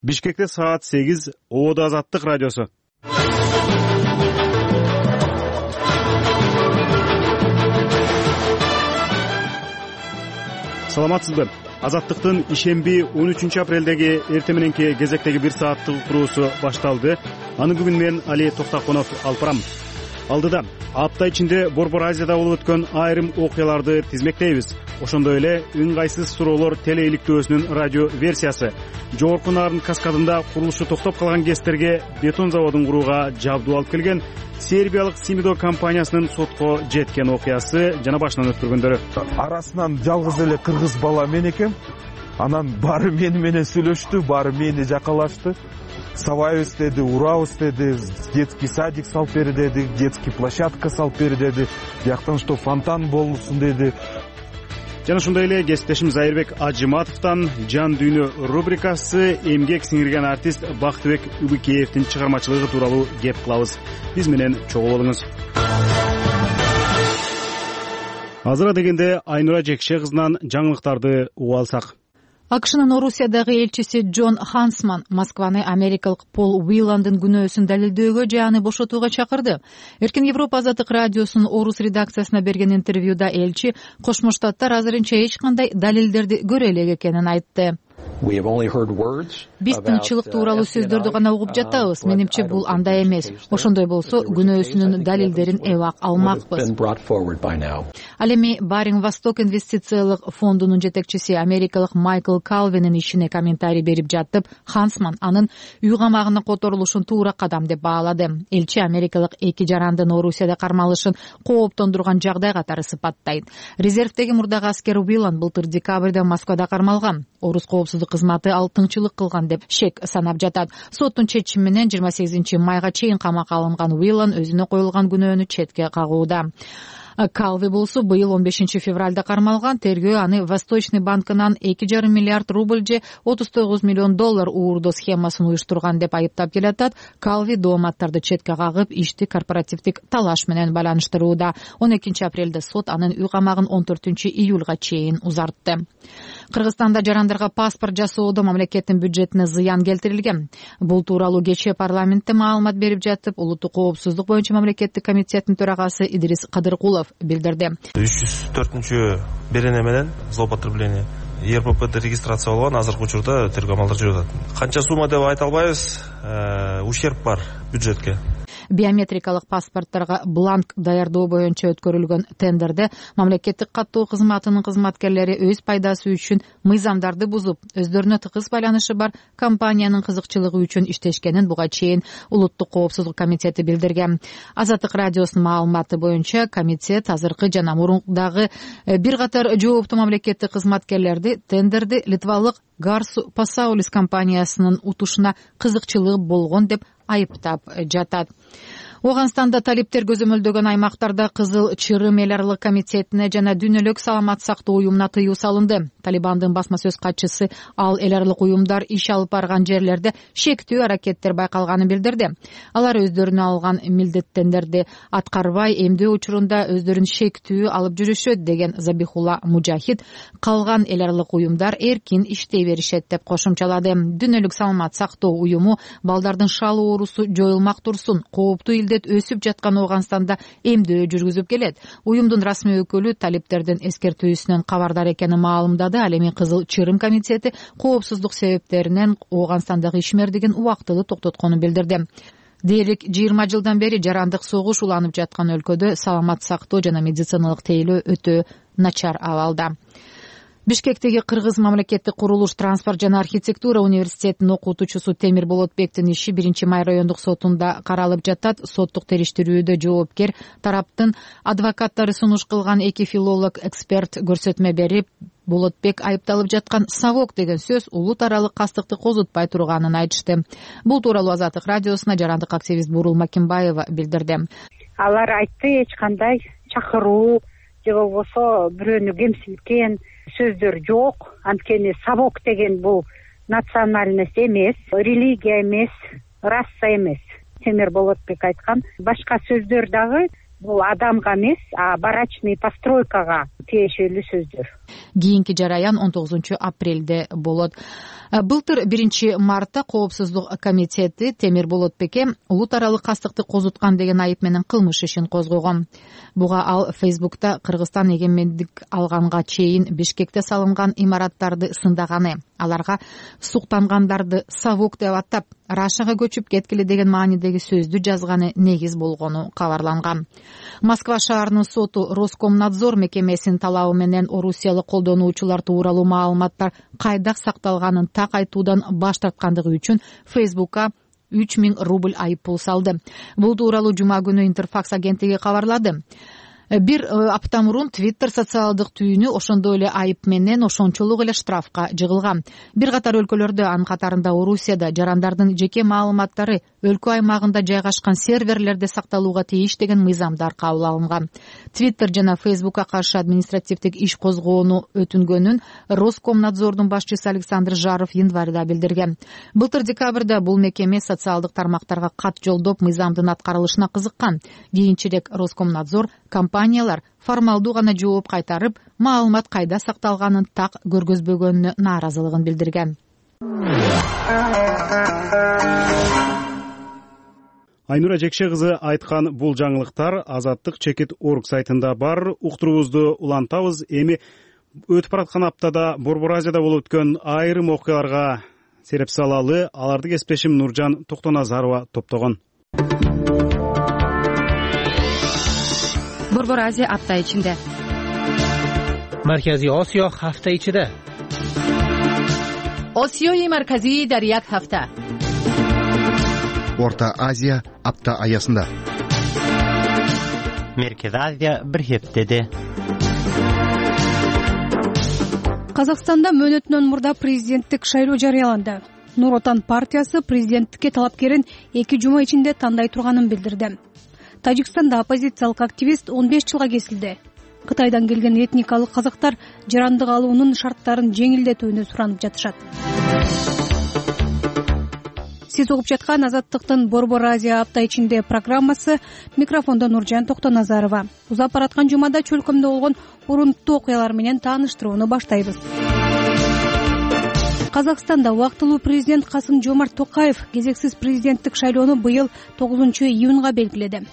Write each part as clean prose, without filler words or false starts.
Бишкекте саат 8, Ободо Азаттык радиосу. Саламатсызбы? Азаттыктын ишемби 13 апрелдеги эртең мененки кезектеги 1 сааттык уктуруусу башталды. Аны бүгүн мен Али Токтаконов алып барам. Алдыда апта ичинде Борбор Азияда болуп өткөн айрым окуяларды тизмектейбиз. Ошондой эле ыңгайсыз суроолор телеиликтөөсүнүн радио версиясы. Жогорку Нарын каскадында курулушу токтоп калган КСТРге бетон заводун курууга жабдуу алып келген сербиялык Симидо компаниясынын сотко жеткен окуясы жана башынан өткөргөндөрү. Арасынан жалгыз эле кыргыз бала мен экем. Анан баары менен сүйлөштү, баары мени жакалашты. Сабайбыз деди, урабыз деди, детский садик салып бери деди, детский площадка салып бери деди, бияктан что фонтан болсун деди. Жана ошондой эле кесиптешим Зайырбек Ажыматовдон Жан дүйнө рубрикасы эмгек сиңирген артист Бактыбек Үбүкеевдин чыгармачылыгы тууралуу кеп кылабыз. Биз менен чогуу болуңуз. Азыра дегенде Айнура Жекше кызынан жаңылыктарды угуп алсак. АКШнын Орусиядагы элчиси Джон Хансман Москваны америкалык Пол Уиландын күнөөсүн далилдөөгө же аны бошотууга чакырды. Эркин Европа Азаттык радиосунун Орус редакциясына берген интервьюда элчи Кошмо Штаттар азырынча эч кандай далилдерди көрө элек экенин айтты. Биз тынччылык тууралуу сөздөрдү гана угуп жатабыз. Менимче бул андай эмес. Ошондой болсо күнөөсүнүн далилдерин эбак алмакпыз. Ал эми Баринг Восток инвестициялык фондунун жетекчиси америкалык Майкл Калвинин ишине комментарий берип жатып, Хансман анын үй камагына которулушун туура кадам деп баалады. Элчи америкалык эки жарандын Орусияда кармалышын кооптондурган жагдай катары сыпаттайт. Резервдеги мурдагы аскер Уилан былтыр декабрда Москвада кармалган. Орус коопсуздук кызматы ал тыңчылык кылган деп шек санап жатат. Соттун чечими менен 28 майга чейин камакка алынган Уилан өзүнө коюлган күнөөнү четке кагууда. Калви болсо быйыл 15 февралда кармалган. Тергөө аны Восточный банкынан 2,5 миллиард рубль же $39 миллион уурдоо схемасын уюштурган деп айыптап келатат. Калви дооматтарды четке кагып, ишти корпоративдик талаш менен байланыштырууда. 12 апрелде сот анын үй камагын 14 июлга чейин узартты. Кыргызстанда жарандарга паспорт жасоодо мамлекеттин бюджетине зыян келтирилген. Бул тууралуу кечээ парламентте маалымат берип жатып, улуттук коопсуздук боюнча мамлекеттик комитеттин төрагасы Идрис Кадыркулов билдирди. 304 берене менен злоупотребление ЕРППде регистрация болгон, азыркы учурда тергөө амалдары жүрүп атат. Канча сумма деп айта албайбыз, ущерб бар бюджетке. Биометрикалык паспорттарга бланк даярдоо боюнча өткөрүлгөн тендерде мамлекеттик каттоо кызматынын кызматкерлери өз пайдасы үчүн мыйзамдарды бузуп, өздөрүнө тыгыз байланышы бар компаниянын кызыкчылыгы үчүн иштешкенин буга чейин улуттук коопсуздук комитети билдирген. Азаттык радиосунун маалыматы боюнча комитет азыркы жана мурункудагы бир катар жооптуу мамлекеттик кызматкерлерди тендерди литвалык Гарсу Пасаулис компаниясынын утушуна кызыкчылыгы болгон деп айыптап жатат. Оганстанда талиптер көзөмөлдөгөн аймактарда Кызыл Чырым эл аралык комитетине жана дүйнөлүк саламат сактоо уюмуна тыюу салынды. Талибандын басма сөз катчысы ал эл аралык уюмдар иш алып барган жерлерде шектүү аракеттер байкалганын билдирди. Алар өздөрүнө алган милдеттендерди аткарбай, эмдөө учурунда өздөрүн шектүү алып жүрүшөт деген Забихула Мужахид, калган эл аралык уюмдар эркин иштей беришет деп кошумчалады. Дүйнөлүк саламат сактоо уюму балдардын шал оорусу жоюлмак турсун, кооптуу өсүп жаткан Оганстанда эмдөө жүргүзүп келет. Уюмдун расмий өкүлү талиптердин эскертүүсүнөн кабардар экенин маалымдады. Ал эми Кызыл Чырым комитети коопсуздук себептеринен Оганстандагы ишмердигин убактылуу токтотконун билдирди. Дээрлик 20 жылдан бери жарандык согуш уланып жаткан өлкөдө саламат сактоо жана медициналык тейлөө өтө начар абалда. Бишкектеги Кыргыз мамлекеттик курулуш, транспорт жана архитектура университетинин окутуучусу Темир Болотбектин иши 1 май райондук сотунда каралып жатат. Соттук териштирүүдө жоопкер тараптын адвокаттары сунуш кылган эки филолог эксперт көрсөтмө берип, Болотбек айыпталып жаткан савок деген сөз улут аралык кастыкты козутпай турганын айтышты. Бул тууралуу Азаттык радиосуна жарандык активист Бурул Макимбаева билдирди. Алар айтты, эч кандай чакыруу же болбосо бирөөнү кемсинткен сөздөр жок. Анткени савок деген бул национальность эмес, религия эмес, раса эмес. Темир Болотбек айткан. Башка сөздөр дагы бул адамга эмес, а барачный постройкага тиешелүү сөздөр. Кийинки жараян 19 апрелде болот. Былтыр 1 мартта Коопсуздук комитети Темир Болотбекке улут аралык кастыкты козуткан деген айып менен кылмыш ишин козгогон. Буга ал Фейсбукта Кыргызстан эгемендик алганга чейин Бишкекте салынган имараттарды сындаганы, аларга суктангандарды совок деп аттап, Рашага көчүп кеткиле деген маанидеги сөздү жазганы негиз болгону кабарланган. Москва шаарынын соту Роскомнадзор мекемесинин талабы менен орусиялык колдонуучулар тууралуу маалыматтар кайда сакталганын так айтуудан баш тарткандыгы үчүн Фейсбукка 3000 рубль айып пул салды. Бул тууралуу жума күнү Интерфакс агенттиги кабарлады. Бир апта мурун Твиттер социалдык түйүнү ошондой эле айып менен ошончолук эле штрафка жыгылган. Бир катар өлкөлөрдө, анын катарында Орусияда жарандардын жеке маалыматтары өлкө аймагында жайгашкан серверлерде сакталууга тийиш деген мыйзамдар кабыл алынган. Твиттер жана Фейсбукка каршы административдик иш козгоону өтүнгөнүн Роскомнадзордун башчысы Александр Жаров январда билдирген. Былтыр декабрда бул мекеме социалдык тармактарга кат жолдоп мыйзамдын аткарылышына кызыккан. Кийинчерээк Роскомнадзор компаниялар формалдуу гана жооп кайтарып, маалымат кайда сакталганын так көргөзбөгөнүнө нааразылыгын билдирген. Айнура Жекше кызы айткан бул жаңылыктар Азаттык чекит орг сайтында бар. Уктуруубузду улантабыз. Эми өтүп бараткан аптада Борбор Азияда болуп өткөн айрым окуяларга сереп салалы аларды кесиптешим Нуржан Токтоназарова топтогон. Борбор Азия апта ичинде. Марказий Осиё ҳафта ичида. Осиёи марказӣ дар як ҳафта. Орта Азия апта аясында. Меркез Азия бир хептеде. Казакстанда мөөнөтүнөн мурда президенттик шайлоо жарыяланды. Нур Отан партиясы президенттикке талапкерин 2 жума ичинде тандай турганын билдирди. Тажикстанда оппозициялык активист 15 жылга кесилди. Кытайдан келген этникалык казактар жарандык алуунун шарттарын жеңилдетүүнү суранып жатышат. Сиз угуп жаткан Азаттыктын Борбор Азия апта ичинде программасы. Микрофондо Нуржан Токтоназарова. Узап бараткан жумада чөлкөмдө болгон урунттуу окуялар менен тааныштырууну баштайбыз. Казакстанда убактылуу президент Касым-Жомарт Токаев кезексиз президенттик шайлоону быйыл 9-июнга белгиледи.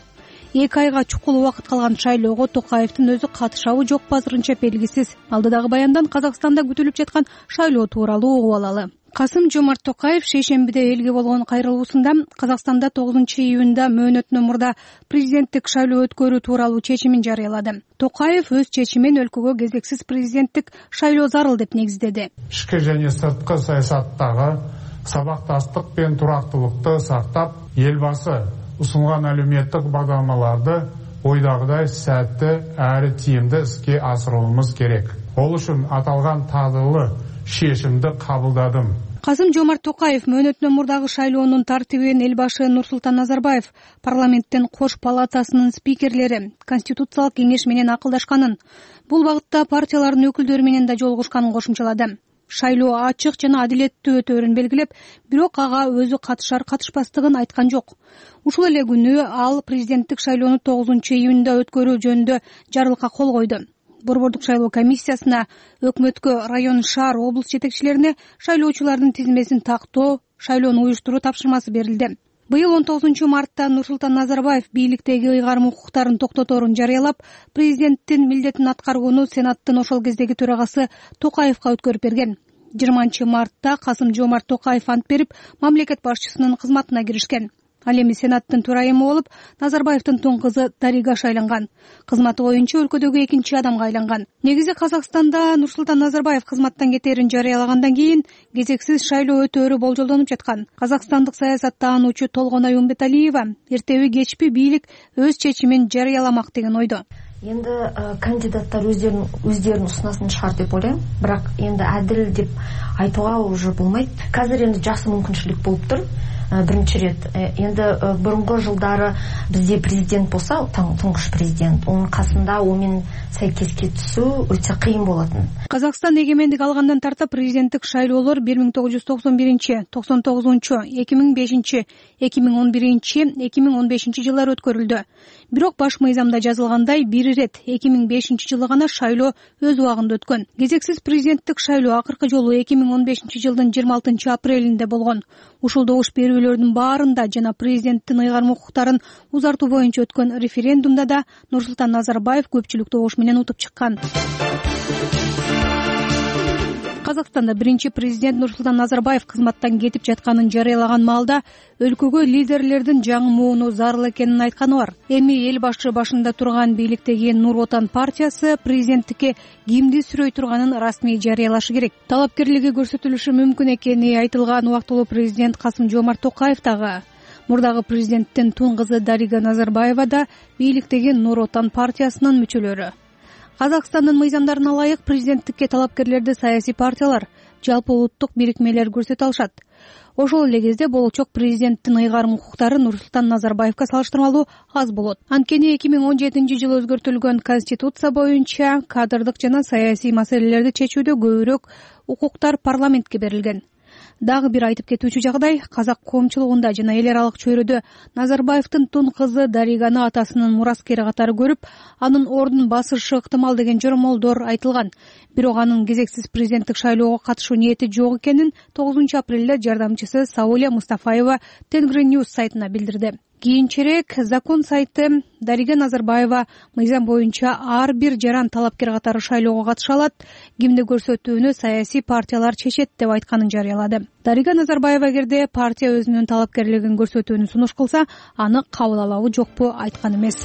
2 айга чукул убакыт калган шайлоого Токаевдин өзү катышабы жок азырынча белгисиз. Алдыдагы баяндан Казакстанда күтүлүп жаткан шайлоо тууралуу угуп алалы. Касым-Жомарт Токаев шейшембиде элге болгон кайрылуусунда Казакстанда 9-июнда мөөнөтүнөн мурда президенттик шайлоо өткөрүү тууралуу чечимин жарыялады. Токаев өз чечимин өлкөгө кезексиз президенттик шайлоо зарыл деп негиздеди. Ички жана сырткы саясаттагы сабакташтык пен турактуулукту сактап, элбасы усунган әлеуметтик багдармаларды ойдагыдай сәтті әрі тиімді іске асыруымыз керек. Ол үшін аталган тагдырлы шешимди кабылдадым. Касым-Жомарт Токаев мөөнөтүнөн мурдагы шайлоонун тартибин элбашы Нурсултан Назарбаев парламенттин кош палатасынын спикерлери Конституциялык кеңеш менен акылдашканын, бул багытта партиялардын өкүлдөрү менен да жолугушканын кошумчалады. Шайлоо ачык жана адилеттүү өтөөрүн белгилеп, бирок ага өзү катышар катышпастыгын айткан жок. Ушул эле күнү ал президенттик шайлоону 9-июнда өткөрүү жөнүндө жарлыкка кол койду. Борбордук шайлоо комиссиясына, өкмөткө, район, шаар, облус жетекчилерине шайлоочулардын тизмесин тактоо, шайлоону уюштуруу тапшырмасы берилди. Быйыл 19 мартта Нурсултан Назарбаев бийликтеги ыйгарым укуктарын токтоторун жарыялап, президенттин милдетин аткарууну Сенаттын ошол кездеги төрагасы Токаевка өткөрүп берген. 20 мартта Касым-Жомарт Токаев ант берип, мамлекет башчысынын кызматына киришкен. Ал эми Сенаттын төрайымы болуп, Назарбаевдин тун кызы Дарига шайланган. Кызматы боюнча өлкөдөгү экинчи адамга айланган. Негизи Казакстанда Нурсултан Назарбаев кызматтан кетээрин жарыялагандан кийин кезексиз шайлоо өтөөрү болжолдонуп жаткан. Казакстандык саясаттаануучу Толгонай Умбеталиева эртеби кечпи бийлик өз чечимин жарыяламак деген ойдо. Енді кандидаттар өздерін ұсынасын шығар деп ойлаймын, бірақ енді әділ деп айтуға уже болмайды. Қазір енді жақсы мүмкіншілік болып тұр. бірінші рет. Енді бұрынғы жылдары бізде президент болса, тұңғыш президент, оның қасында онымен сәйкеске түсу өте қиын болатын. Қазақстан егемендік алғандан тартып президенттік шайлоолор 1991, 99, 2005, 2011, 2015 жылдар өткөрүлдү. Бирок баш мыйзамда жазылгандай бир рет 2005 жылы гана шайлоо өз убагында өткөн. Кезексиз президенттик шайлоо акыркы жолу 2015 жылдын 26 апрелинде болгон. Ушул добуш берүүлөрдүн баарында жана президенттин ыйгарым укуктарын узартуу боюнча өткөн референдумда да Нурсултан Назарбаев көпчүлүк добуш менен утуп чыккан. Казакстанда биринчи президент Нурсултан Назарбаев кызматтан кетип жатканын жарыялаган маалда өлкөгө лидерлердин жаңы мууну зарыл экенин айтканы бар. Эми эл башы башында турган бийликтеги Нур Отан партиясы президенттикке кимди сүрөй турганын расмий жарыялашы керек. Талапкерлиги көрсөтүлүшү мүмкүн экени айтылган убактылуу президент Касым-Жомарт Токаев дагы. Мурдагы президенттин тун кызы Дарига Назарбаева да бийликтеги Нур Отан партиясынын мүчөлөрү. Казакстандын мыйзамдарына ылайык президенттикке талапкерлерди саясий партиялар, жалпы улуттук бирикмелер көрсөтө алышат. Ошол эле кезде болочок президенттин ыйгарым укуктары Нурсултан Назарбаевка салыштырмалуу аз болот. Анткени 2017 жылы өзгөртүлгөн Конституция боюнча кадрдык жана саясий маселелерди чечүүдө көбүрөөк укуктар парламентке берилген. Дагы бир айтып кетүүчү жагдай, казак коомчулугунда жана эл аралык чөйрөдө Назарбаевдин тун кызы Дариганы атасынын мураскери катары көрүп, анын ордун басышы ыктымал деген жоромолдор айтылган. Бирок анын кезексиз президенттик шайлоого катышуу ниети жок экенин 9 апрелде жардамчысы Сауля Мустафаева Тенгриньюз сайтына билдирди. Кийинчерээк закон сайты Дарига Назарбаева мыйзам боюнча ар бир жаран талапкер катары шайлоого катыша алат, кимди көрсөтүүнү саясий партиялар чечет деп айтканын жарыялады. Дарига Назарбаева эгерде партия өзүнүн талапкерлигин көрсөтүүнү сунуш кылса, аны кабыл алабы жокпу айткан эмес.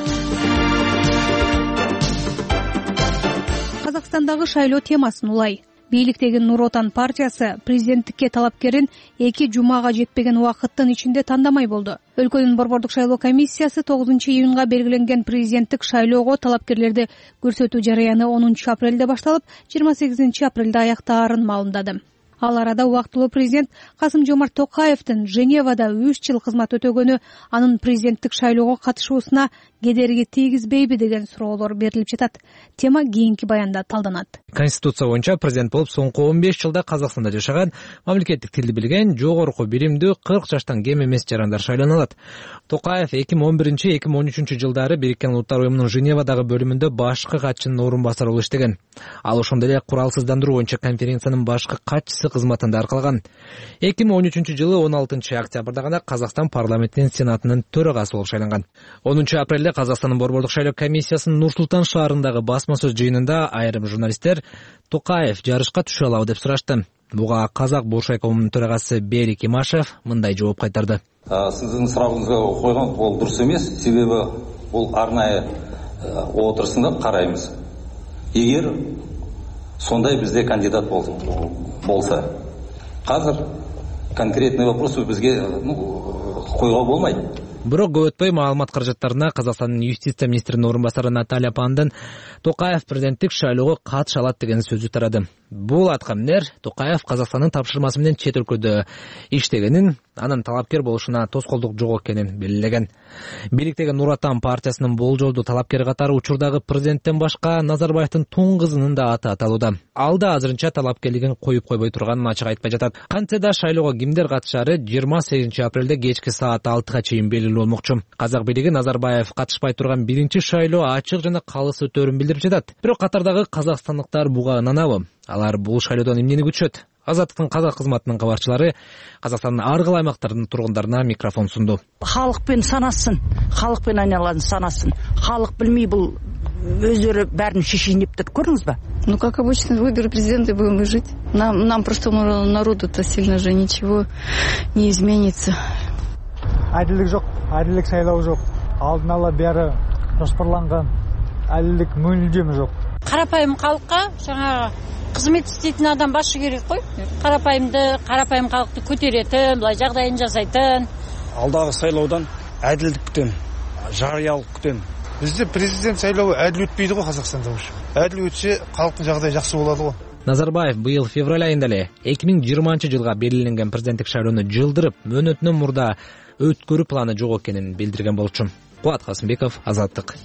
Казакстандагы шайлоо темасын улай. Бийликтеги Нур Отан партиясы президенттикке талапкерин 2 жумага жетпеген убакыттын ичинде тандамай болду. Өлкөнүн борбордук шайлоо комиссиясы 9 июнга белгиленген президенттик шайлоого талапкерлерди көрсөтүү жарыяны 10 апрелде башталып, 28 апрелде аяктаарын маалымдады. Ал арада убактылуу президент Касым-Жомарт Токаевдин Женевада 3 жыл кызмат өтөгөнү анын президенттик шайлоого катышуусуна кедерги тийгизбейби деген суроолор берилип жатат. Тема кийинки баянда талданат. Конституция боюнча президент болуп соңку 15 жылда Казакстанда жашаган, мамлекеттик тилди билген, жогорку билимдүү 40 жаштан кем эмес жарандар шайлана алат. Токаев 2011-2013 жылдары Бириккен Улуттар уюмунун Женевадагы бөлүмүндө башкы катчынын орун басары болуп иштеген. Ал ошондой эле куралсыздандыруу боюнча конференциянын башкы катчысы кызматында аркалаган. 2013 жылы 16 октябрда гана Казакстан парламентинин сенатынын төрагасы болуп шайланган. 10 апрелде Казакстандын борбордук шайлоо комиссиясынын Нур-Султан шаарындагы басма сөз жыйынында айрым журналисттер Токаев жарышка түшө алабы деп сурашты. Буга Казак Буршай коомунун төрагасы Берик Имашев мындай жооп кайтарды. Сиздин сурагыңызга койгон бул дурус эмес, себеби бул арнайы отурусунда карайбыз. Эгер сондай бизде кандидат болса, казыр конкретный вопрос бизге койгого болмайт. Бирок көп өтпөй маалымат каражаттарына Казакстандын юстиция министринин орун басары Наталья Пандын Токаев президенттик шайлоого катыша алат деген сөзү тарады. Бул айткан эмнер Токаев Казакстандын тапшырмасы менен чет өлкөдө иштегенин, анын талапкер болушуна тоскоолдук жок экенин белгилеген. Бийликтеги Нур Отан партиясынын болжолдуу талапкери катары учурдагы президенттен башка Назарбаевдин тун кызынын да аты аталууда. Ал да азырынча талапкерлигин коюп койбой турганын ачык айтпай жатат. Кантсе да шайлоого кимдер катышары 28 апрелде кечки саат 6га чейин белгилүү болмокчу. Казак бийлиги Назарбаев катышпай турган биринчи шайлоо ачык жана калыс өтөөрүн билдирип жатат. Бирок катардагы казакстандыктар буга ынанабы? Алар бул шайлоодон эмнени күтүшөт? Азаттыктын казак кызматынын кабарчылары Казакстандын ар кыл аймактарынын тургундарына микрофон сунду. Халыкпен санасын, халыкпен айналаны санасын. Халық билмей бул өздөрү бәрін шешейин деп тур. Көрдүңүз ба? Ну, как обычно, выберы президента и будем жить. Нам простому народу-то сильно же ничего не изменится. Әділдік жоқ, әділдік сайлау жоқ. Алдын ала бәрі жоспарланған. Әділдік мүлдем жоқ. Қарапайым халыққа жаңағы қызмет істейтін адам басшы керек қой. Қарапайым халықты көтеретін, былай жағдайын жасайтын. Алдағы сайлаудан әділдік күтем, жариялық күтем. Бізде президент сайлауы әділ өтпейді ғой Қазақстанда. Әділ өтсе халықтың жағдайы жақсы болады ғой. Назарбаев быйыл февраль айында эле 2020 жылга белгиленген президенттик шайлоону жылдырып, мөөнөтүнөн мурда өткөрүү планы жок экенин билдирген болчу. Кубат Касымбеков, Азаттык.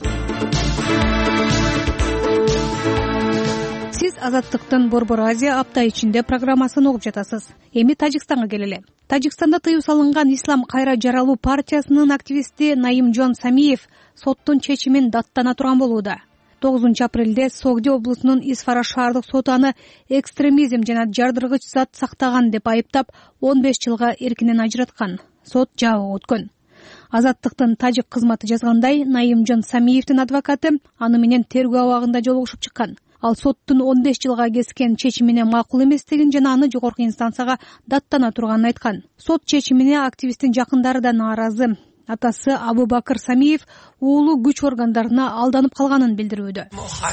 Сиз Азаттыктын Борбор Азия апта ичинде программасын угуп жатасыз. Эми Тажикстанга келели. Тажикстанда тыюу салынган Ислам кайра жаралуу партиясынын активисти Наимжон Самиев соттун чечимин даттана турган болууда. 9 апрелде Согди облусунун Исфара шаардык соту аны экстремизм жана жардыргыч зат сактаган деп айыптап 15 жылга эркинен ажыраткан. Сот жабык өткөн. Азаттыктын тажик кызматы жазгандай, Наимжон Самиевдин адвокаты аны менен тергөө абагында жолугушуп чыккан. Ал соттун 15 жылга кескен чечимине макул эместигин жана аны жогорку инстанцияга даттана турганын айткан. Сот чечимине активисттин жакындары да нааразы. Атасы Абубакыр Самиев уулу күч органдарына алданып калганын билдирүүдө.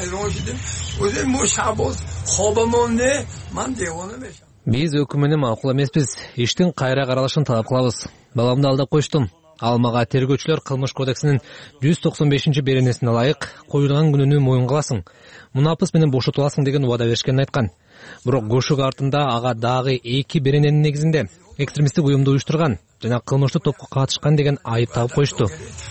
Биз өкүм менен макул эмеспиз. Иштин кайра каралышын талап кылабыз. Баламды алдап коштум. Ал мага тергөөчүлөр кылмыш кодексинин 195 беренесине ылайык коюлган күнүнү моюнга аласың. Мунапыс менен бошотуп аласың деген убада беришкенин айткан. Бирок кошук артында ага дагы 2 берененин негизинде экстремисттик уюмду уюштурган жана кылмыштуу топко катышкан деген айып тагып коюшту.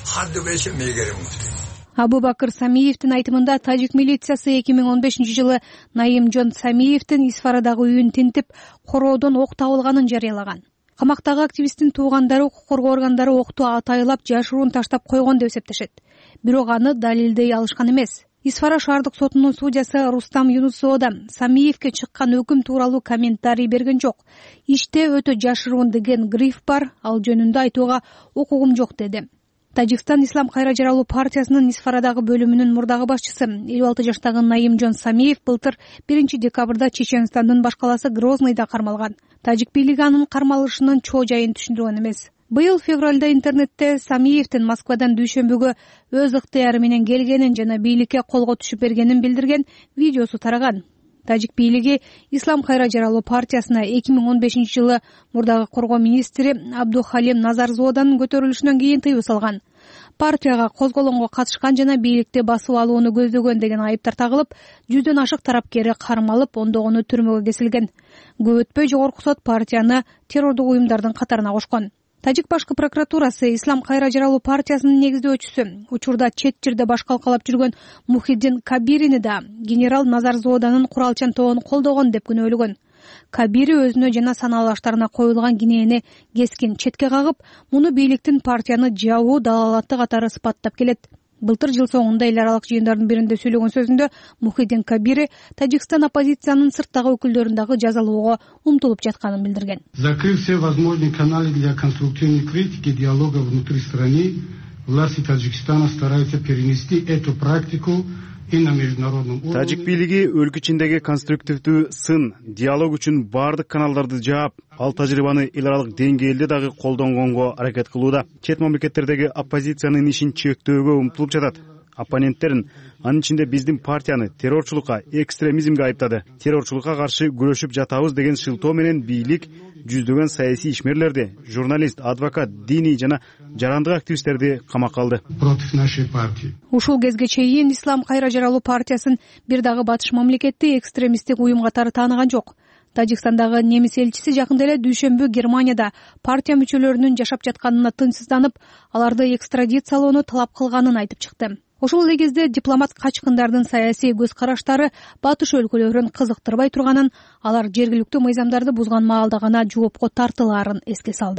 Абубакыр Самиевдин айтымында тажик милициясы 2015 жылы Наимжон Самиевдин Исфарадагы үйүн тинтип, короодон ок табылганын жарыялаган. Камактагы активисттин туугандары укук коргоо органдары окту атайылап жашыруун таштап койгон деп эсептешет. Бирок аны далилдей алышкан эмес. Исфара шаардык сотунун судьясы Рустам Юнусова да Самиевке чыккан өкүм тууралуу комментарий берген жок. Иште өтө жашыруун деген гриф бар, ал жөнүндө айтууга укугум жок деди. Тажикстан Ислам кайра жаралуу партиясынын Исфарадагы бөлүмүнүн мурдагы башчысы 56 жаштагы Наимжон Самиев былтыр 1 декабрда Чеченстандын баш калаасы Грозныйда кармалган. Тажик бийлиги анын кармалышынын чоо жайын түшүндүргөн эмес. Быйыл февралда интернетте Самиевдин Москвадан Дүйшөмбүгө өз ыктыяры менен келгенин жана бийликке колго түшүп бергенин билдирген видеосу тараган. Тажик бийлиги Ислам кайра жаралуу партиясына 2015 жылы мурдагы коргоо министри Абдухалим Назарзоданын көтөрүлүшүнөн кийин тыюу салган. Партияга козголоңго катышкан жана бийликти басып алууну көздөгөн деген айыптар тагылып, 100дөн ашык тарапкери кармалып, ондогону түрмөгө кесилген. Көп өтпөй жогорку сот партияны террордук уюмдардын катарына кошкон. Тажик башкы прокуратурасы Ислам кайра жаралуу партиясынын негиздөөчүсү, учурда чет жерде баш калкалап жүргөн Мухиддин Кабирини да генерал Назарзоданын куралчан тобун колдогон деп күнөөлөгөн. Кабири өзүнө жана санаалаштарына коюлган кинени кескин четке кагып, муну бийликтин партияны жабуу далалаты катары сыпаттап келет. Былтыр жыл соңунда эл аралык жыйындардын биринде сөйлөгөн сөзүндө Мухиддин Кабири Тажикстан оппозициянын сырттагы өкүлдөрүн дагы жазалоого умтулуп жатканын билдирген. Закрыв все возможные каналы для конструктивной критики и диалога внутри страны, власти Таджикистана стараются перенести эту практику и на международном уровне. Тажик бийлиги өлкө ичиндеги конструктивдүү сын, диалог үчүн бардык каналдарды жаап, ал тажрыйбаны эл аралык деңгээлде дагы колдонгонго аракет кылууда. Чет мамлекеттердеги оппозициянын ишин чектөөгө умтулуп жатат. Оппоненттерин, анын ичинде биздин партияны террорчулукка, экстремизмге айыптады. Террорчулукка каршы күрөшүп жатабыз деген шылтоо менен бийлик жүздөгөн саясий ишмерлерди, журналист, адвокат, диний жана жарандык активисттерди камакка алды. Против нашей партии. Ушул кезге чейин Ислам кайра жаралуу партиясын бир дагы батыш мамлекети экстремисттик уюм катары тааныган жок. Тажикстандагы немис элчиси жакында эле Дүйшөмбү Германияда партия мүчөлөрүнүн жашап жатканына тынчсызданып, аларды экстрадициялоону талап кылганын айтып чыкты. Ошол эле кезде дипломат качкындардын саясий көз караштары батыш өлкөлөрүн кызыктырбай турганын, алар жергиликтүү мыйзамдарды бузган маалда гана жоопко тартылаарын эске салды.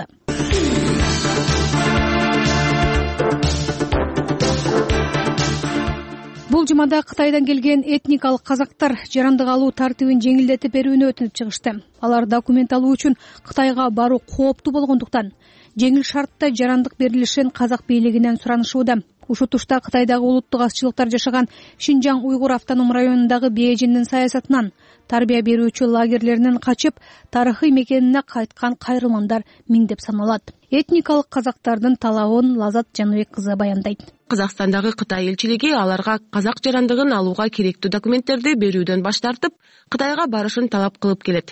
Бул жумада Кытайдан келген этникалык казактар жарандык алуу тартибин жеңилдетип берүүнү өтүнүп чыгышты. Алар документ алуу үчүн Кытайга баруу кооптуу болгондуктан жеңил шартта жарандык берилишин казак бийлигинен суранышууда. Ушул тушта Кытайдагы улуттук азчылыктар жашаган Шинжаң уйгур автоном районундагы Бээжиндин саясатынан, тарбия берүүчү лагерлеринен качып, тарыхый мекенине кайткан кайрылмандар миңдеп саналат. Этникалык казактардын талабын Лазат Жаныбек кызы баяндайт. Казакстандагы Кытай элчилиги аларга казак жарандыгын алууга керектүү документтерди берүүдөн баш тартып, Кытайга барышын талап кылып келет.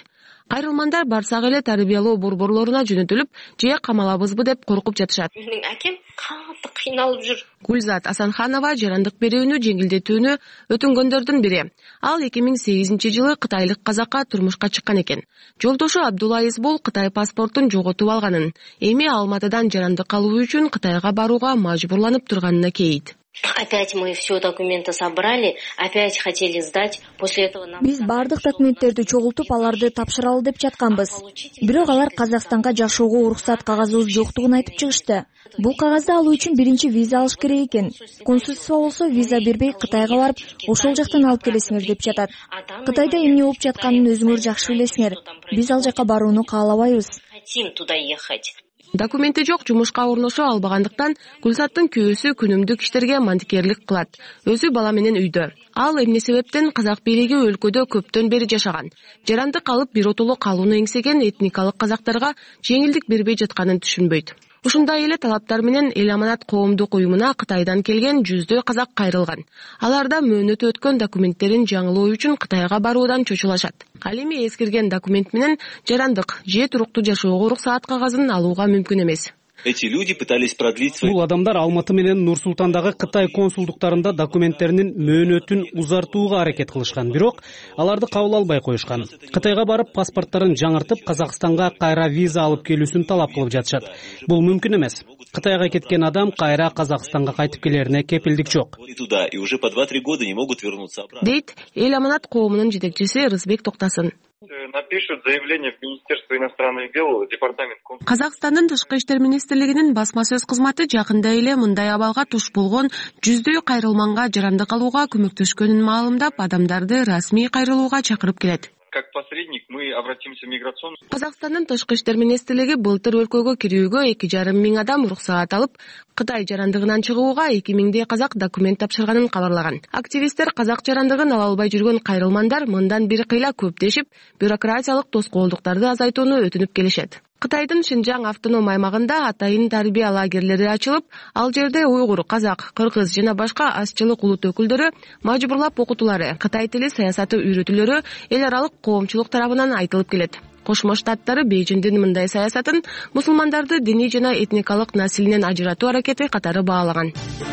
Кайрылмандар барсак эле тарбиялоо борборлоруна жөнөтүлүп, же камалабызбы деп коркуп жатышат. Менин акем катты кыйналып жүр. Гүлзат Асанханова жарандык берүүнү жеңилдетүүнү өтүнгөндөрдүн бири. Ал 2008-жылы кытайлык казакка турмушка чыккан экен. Жолдошу Абдулла Исбол Кытай паспортун жоготуп алганын, эми Алматыдан жарандык алуу үчүн Кытайга барууга мажбурланып турганына кейит. Опять мы все документы собрали, опять хотели сдать. После этого нам... Биз бардык документтерди чогултуп, аларды тапшыралы деп жатканбыз. Бирок алар Казакстанга жашоого уруксат кагазыбыз жоктугун айтып чыгышты. Бул кагазды алуу үчүн биринчи виза алыш керек экен. Консульство болсо виза бербей Кытайга барып, ошол жактан алып келесиңер деп жатат. Кытайда эмне болуп жатканын өзүңөр жакшы билесиңер. Биз ал жака барууну каалабайбыз. Хотим туда ехать. Документи жок, жумушка орношо албагандыктан Гүлзаттын күйөөсү күнүмдүк иштерге мантикерлик кылат. Өзү бала менен үйдө. Ал эмне себептен казак бийлиги өлкөдө көптөн бери жашаган. Жарандык алып биротоло калууну эңсеген этникалык казактарга жеңилдик бербей жатканын түшүнбөйт. Ушундай эле талаптар менен Эл Аманат коомдук уюмуна Кытайдан келген 100 казак кайрылган. Аларда мөөнөтү өткөн документтерин жаңылоо үчүн Кытайга баруудан чочулашат. Ал эми эскирген документ менен жарандык же туруктуу жашоого уруксаат кагазын алууга мүмкүн эмес. Эти люди пытались продлить Бул адамдар Алматы менен Нур-Султандагы Кытай консулдуктарында документтеринин мөөнөтүн узартууга аракет кылышкан, бирок аларды кабыл албай коюшкан. Кытайга барып паспорттарын жаңыртып, Казакстанга кайра виза алып келүүсүн талап кылып жатышат. Бул мүмкүн эмес. Кытайга кеткен адам кайра Казакстанга кайтып келерине кепилдик жок. И уже по 2-3 года не могут вернуться обратно. Дейт Эл Аманат коомунун жетекчиси Рызбек Токтасын. Напишут заявление в Министерство иностранных дел, департамент. Казакстандын тышкы иштер министрлигинин басма сөз кызматы жакында эле мындай абалга туш болгон 100 кайрылманга жарандык алууга көмөктөшкөнүн маалымдап, адамдарды расмий кайрылууга чакырып келет. Как посредник мы обратимся в миграционную... Казакстандын тышкы иштер министрлиги былтыр өлкөгө кирүүгө 2,5 миң адам уруксаат алып, Кытай жарандыгынан чыгууга 2000 казак документ тапшырганын кабарлаган. Активисттер казак жарандыгын ала албай жүргөн кайрылмандар мындан бир кыйла көптешип, бюрократиялык тоскоолдуктарды азайтууну өтүнүп келишет. Кытайдын Шинжаң автоном аймагында атайын тарбия лагерлери ачылып, ал жерде уйгур, казак, кыргыз жана башка азчылык улут өкүлдөрү мажбурлап окутуулары, Кытай тили саясаты үйрөтүүлөрү эл аралык коомчулук тарабынан айтылып келет. Кошмо Штаттары Бейжиңдин мындай саясатын мусулмандарды диний жана этникалык населинен ажыратуу аракети катары баалаган.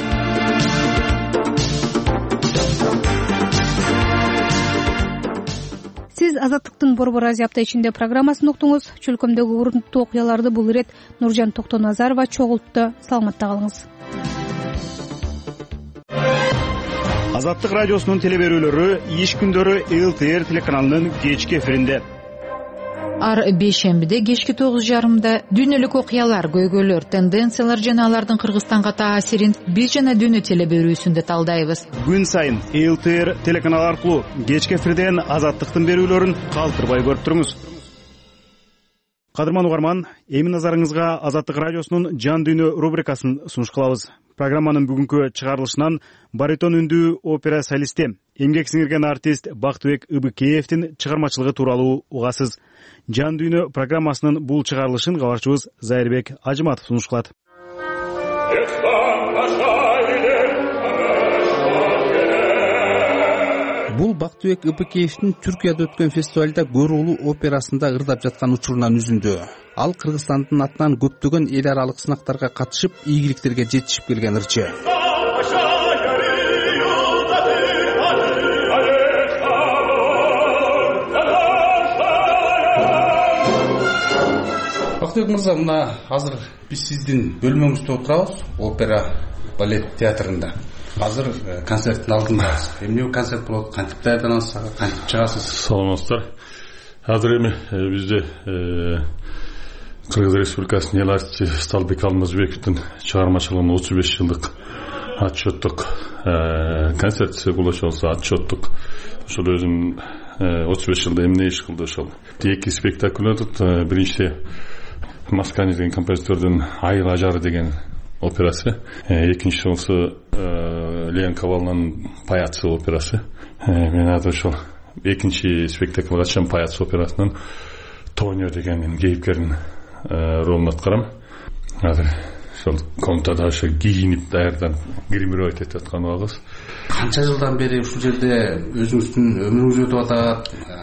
Сиз Азаттыктын Борбор Азия апта ичинде программасын уктуңуз. Чөлкөмдөгү урунттуу окуяларды бул ирет Нуржан Токтоназарова чогултtu. Саламатта калыңыз. Азаттык радиосунун телеберүүлөрү иш күндөрү ЛТР телеканалынын кечки эфиринде. Ар бейшембиде кечки 9:30 дүйнөлүк окуялар, көйгөйлөр, тенденциялар жана алардын Кыргызстанга таасирин биз жана дүйнө телеберүүсүндө талдайбыз. Күн сайын ЛТР телеканалы аркылуу кечки эфирден Азаттыктын берүүлөрүн калтырбай көрүп туруңуз. Кадырман угарман, эми назарыңызга Азаттык радиосунун Жан дүйнө рубрикасын сунуш кылабыз. Программанын бүгүнкү чыгарылышынан баритон үндүү опера солисти, эмгек сиңирген артист Бактыбек Ыбыкеевдин чыгармачылыгы тууралуу угасыз. Жан дүйнө программасынын бул чыгарылышын кабарчыбыз Зайырбек Ажыматов сунуш кылат. Бул Бактыбек Ыбыкеевдин Түркияда өткөн фестивалда Көрулуу операсында ырдап жаткан учурунан үзүндү. Ал Кыргызстандын атынан көптөгөн эл аралык сынактарга катышып, ийгиликтерге жетишип келген ырчы. Бактыбек мырза, мына азыр биз сиздин бөлмөңүздө отурабыз, опера балет театрында. Азыр концерттин алдындасыз. Эмне концерт болот, кантип даярданасыз, кантип чыгасыз? Саламатсыздар. Азыр эми бизде Кыргыз Республикасынын эл артисти Сталбек Алмазбековдун чыгармачылыгынын 35 жылдык отчеттук концерт десек болот, отчеттук. Ошол өзүнүн 35 жылда эмне иш кылды ошол. Эки спектакль өтөт. Биринчиси Маскани деген композитордун Айыл ажары деген операсы. Экинчиси болсо Леон Кавалнанын Паяцы операсы. Мен азыр ошол экинчи спектакль качан Паяцы операсынын Тонио деген кейипкердин ролун аткарам. Азыр ошол комнатада ошо кийинип даярданып гримировать этип аткан убагыбыз. Канча жылдан бери ушул жерде өзүңүздүн өмүрүңүз өтүп атат,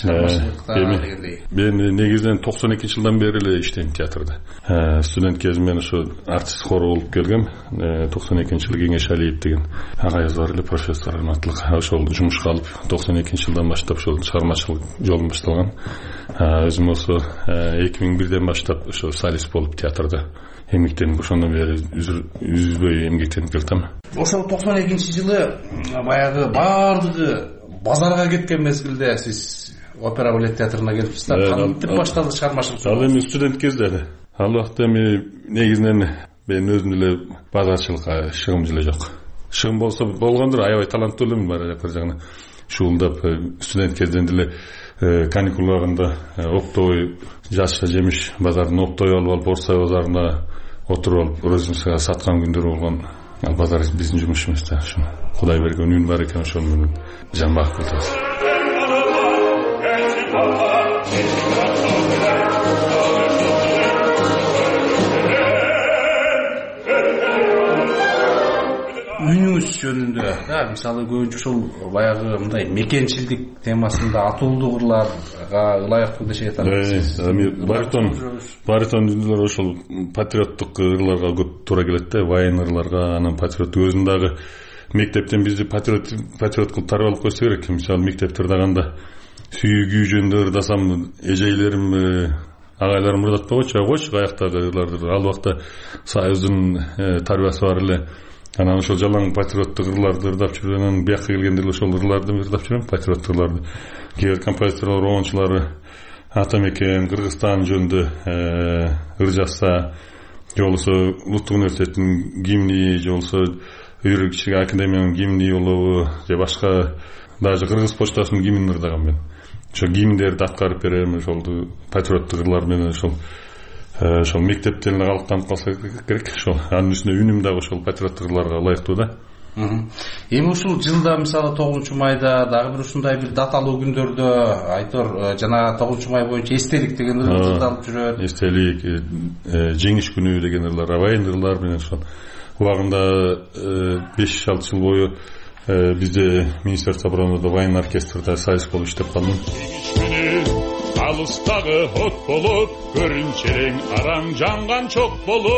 Мен негизинен 92-жылдан бери эле иштейм театрда. Студент кезимден ошо артист хору болуп келгем. 92-жылы Кеңеш Алиев деген агайыбыз бар эле, профессор Алматылык. Ошол жумушка алып 92-жылдан баштап ошол чыгармачылык жолум башталган. Өзүм ошо 2001ден баштап ошо солист болуп театрда эмгектенип, ошондон бери үзбөй эмгектенип келатам. Ошол 92-жылы баягы баардыгы базарга кеткен мезгилде сиз опера балет театрына келипсиздер. Кантип башталды чыгармачылык? Ал эми студент кезде эле. Ал убакта эми негизинен мен өзүм эле базарчылыкка шыгым эле жок. Шыгым болсо болгондур, аябай таланттуу элемин бар эле жагына. Шуулдап студент кезден эле каникул убагында Октой жашша жемиш базарын Октой алып Орсай базарына отуруп алып розницага саткан күндөр болгон. Ал базар биздин жумушубуз да. Ошо Кудай берген үнүн бар экен, ошону менен жан багып келебиз. Үнүңүз жөнүндө мисалы көбүнчө ушул баягы мындай мекенчилдик темасында атуулдуу ырларга ылайыктуу дешет. Баритон үндүлөр ошол патриоттук ырларга көп туура келет да, вайын ырларга, анан патриоттук өзүн дагы мектептен бизди патриот кылып тарбалап койсо керек. Мисалы мектепте ырдаганда сүйүү жөнүндө ырдасам эжейлерим агайларым ырдатпагычы, койчу каяктагы ырларды. Ал убакта Союздун тарбиясы бар эле. Анан ошол жалаң патриоттук ырларды ырдап жүрүп, анан бияка келгенде ошол ырларды ырдап жүрөм, патриоттук ырларды. Кээ бир композиторлор, оңчулары Атамекен, Кыргызстан жөнүндө ыр жазса, же болбосо Улуттук университеттин гимни, же болбосо Юридический академиянын гимни болобу, же башка даже Кыргыз почтасынын гимнин ырдагам мен. Ошо гимндерди аткарып берем, ошол патриоттук ырлар менен ошол мектептен эле калыктанып калса керек. Ошол анын үстүнө үнүм дагы ошол патриоттукларга ылайыктуу да. Эми ушул жылда мисалы 9-майда дагы бир ушундай бир даталуу күндөрдө айтор жана 9 май боюнча эстелик деген ырлар ырдалып жүрөт. Эстелик, жеңиш күнү деген ырлар, абайын ырлар менен ошол убагында 5-6 жыл бою бизде Министерство обороны вайн оркестрда солист болуп иштеп калдым. Алыстагы от болуп, көрүнчерең арам жанган чок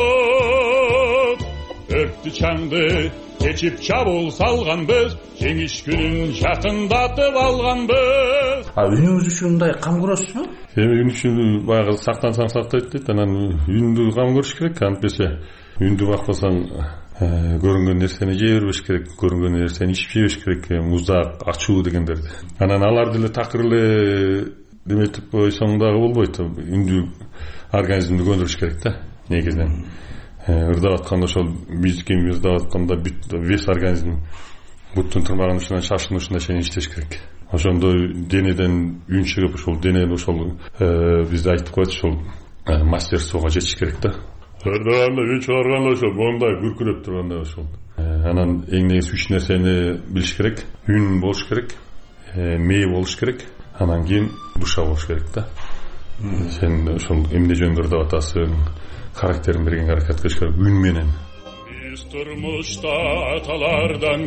болуп, өрттү чаңды кечип чабуул салганбыз, жеңиш күнүн жакындатып алганбыз. Үнүңүз үчүн мындай кам көрөсүзбү? Үн үчүн баягы сактансаң сактайт дейт, анан үндү кам көрүш керек. Антпесе үндү бакпасаң көрүнгөн нерсени жей бербеш керек, көрүнгөн нерсени ичип жебеш керек, муздак, ачуу дегендерди. Анан аларды эле такыр эле деметип койсоң дагы болбойт. Үндү организмди көндүрүш керек да, негизинен. Ырдап атканда ошол биздикин ырдап атканда бүт вес организм буттун тырмагынын ушунан шашынышына чейин иштеш керек. Ошондо денеден үн чыгып, ошол денени ошол бизде айтып коет, ошол мастерствого жетиш керек да. Ырдаганда үн чыгарганда ошол мондай күркүрөп турганда ошол. Анан эң негизи 3 нерсени билиш керек. Үн болуш керек, мээ болуш керек, анан кийин душа болуш керек да. Сен ошол эмне жөнүндө ырдап атасың, характерин берген аракет кылыш керек үн менен. Биз турмушта аталардан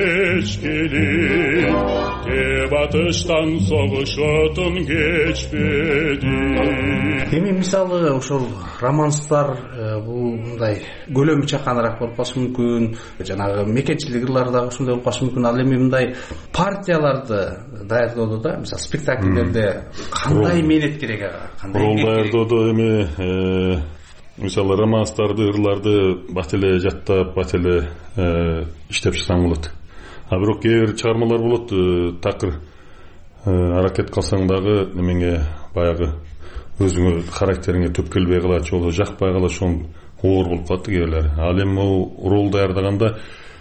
кечкели, кеп атыштан согуш отун кечпеди. Эми мисалы ошол романстар бул мындай көлөмү чаканыраак болуп калышы мүмкүн, жанагы мекенчилик ырлар дагы ошондой болуп калышы мүмкүн. Ал эми мындай партияларды даярдоодо да, мисалы спектакльдерде кандай мээнет керек ага? Рол даярдоодо эми мисалы романстарды, ырларды бат эле жаттап, бат эле иштеп чыксаң болот. А бирок кээ бир чыгармалар болот, такыр аракет кылсаң дагы немеңе баягы өзүңө характериңе төп келбей калат, же болбосо жакпай калат, ошон оор болуп калат кээрлери. Ал эми рол даярдаганда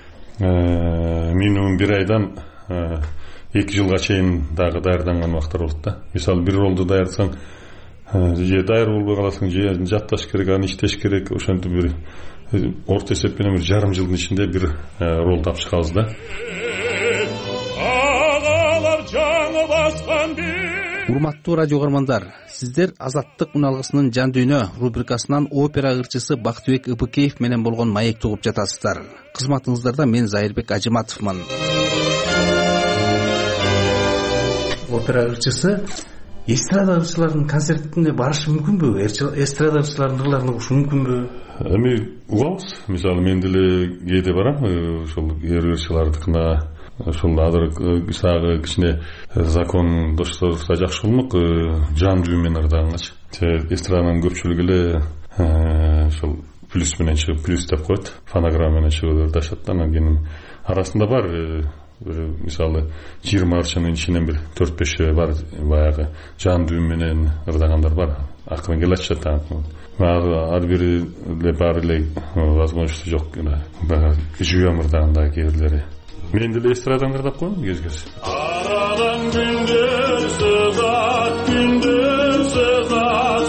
минимум 1 айдан 2 жылга чейин дагы даярданган убактар болот да. Мисалы бир ролду даярдасаң, же даяр болбой каласың, же жатташ керек, аны иштеш керек. Ошентип бир орто эсеп менен 1 жарым жылдын ичинде бир рол тапшы калабыз да. Агалар жаңы баскан Урматтуу радио көрөрмандар, сиздер Азаттык уналгысынын Жан дүйнө рубрикасынан опера ырчысы Бактыбек Ыпыкеев менен болгон маекти угуп жатасыздар. Кызматыңыздарда мен Зайырбек Ажыматовмун. опера ырчысы эстрада ырчыларынын концертине барышы мүмкүнбү? Эстрада ырчыларынын ырларын угуш мүмкүнбү? Эми угабыз. Мисалы мен деле кээде барам, ошол ырчылардыкына. Ошол азыр сагы кичине закон доштурса жакшы болмок, жан дүйү менен ырдагангачы. Эстраданын көпчүлүгү эле ошол плюс менен чыгып, плюс деп коет, фонограмма менен чыгып ырдашат. Анан кийин арасында бар мисалы 20 ырчынын ичинен бир 4-5 бар баягы жан дүйү менен ырдагандар бар. Акырын келе атышат. Ар бири эле баары эле возможности жок. Живем ырдаганда кээ бирлери. Мен деле эстрадан ырдап коем кез-кез. Арадан күндөр сызат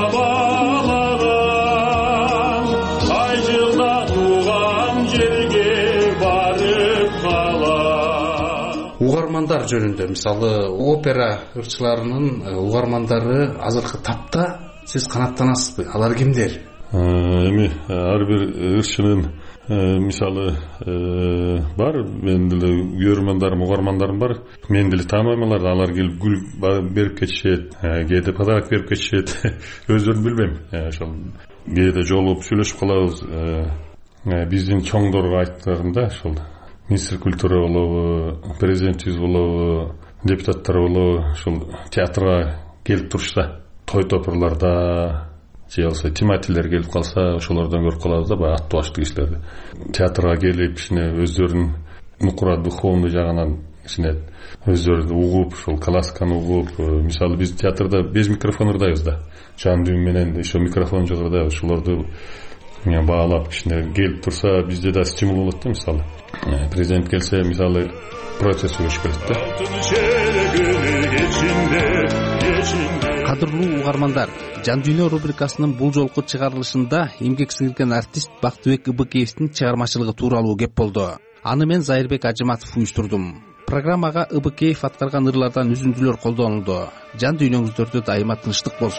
сабалардан, ай жылда туган жерге барып калам. Угармандар жөнүндө, мисалы, опера ырчыларынын угармандары азыркы тапта сиз канааттанасызбы? Алар кимдер? Эми ар бир ырчынын мисалы бар, мен деле көрөрмандарым, угармандарым бар. Мен деле тааныбайм аларды. Алар келип гүл берип кетишет, кээде подарок берип кетишет. Өздөрүн билбейм. Ошол кээде жолугуп сүйлөшүп калабыз. Биздин чоңдорго айткандарында ошол министр культура болобу, президентибиз болобу, депутаттар болобу, ошол театрга келип турушса, той топурларда же болбосо тематилер келип калса, ошолордон көрүп калабыз да, баягы аттуу баштуу кишилерди. Театрга келип, кичине өздөрүнүн нукура духовный жагынан кичине өздөрү угуп, ошол классиканы угуп, мисалы биз театрда без микрофон ырдайбыз да. Жан дүйү менен еще микрофон жок ырдайбыз. Ошолорду баалап кичине келип турса, бизде да стимул болот да, мисалы. Президент келсе, мисалы, процесс өчүп кетет да. Кадырлуу угармандар, Жан дүйнө рубрикасынын бул жолку чыгарылышында эмгек сіңирген артист Бактыбек Ыбыкеевдин чыгармачылыгы тууралуу кеп болду. Аны мен Зайырбек Ажыматов уюштурдум. Программага Ыбыкеев аткарган ырлардан үзүндүлөр колдонулду. Жан дүйнөңүздөрдө дайыма тынчтык болсун.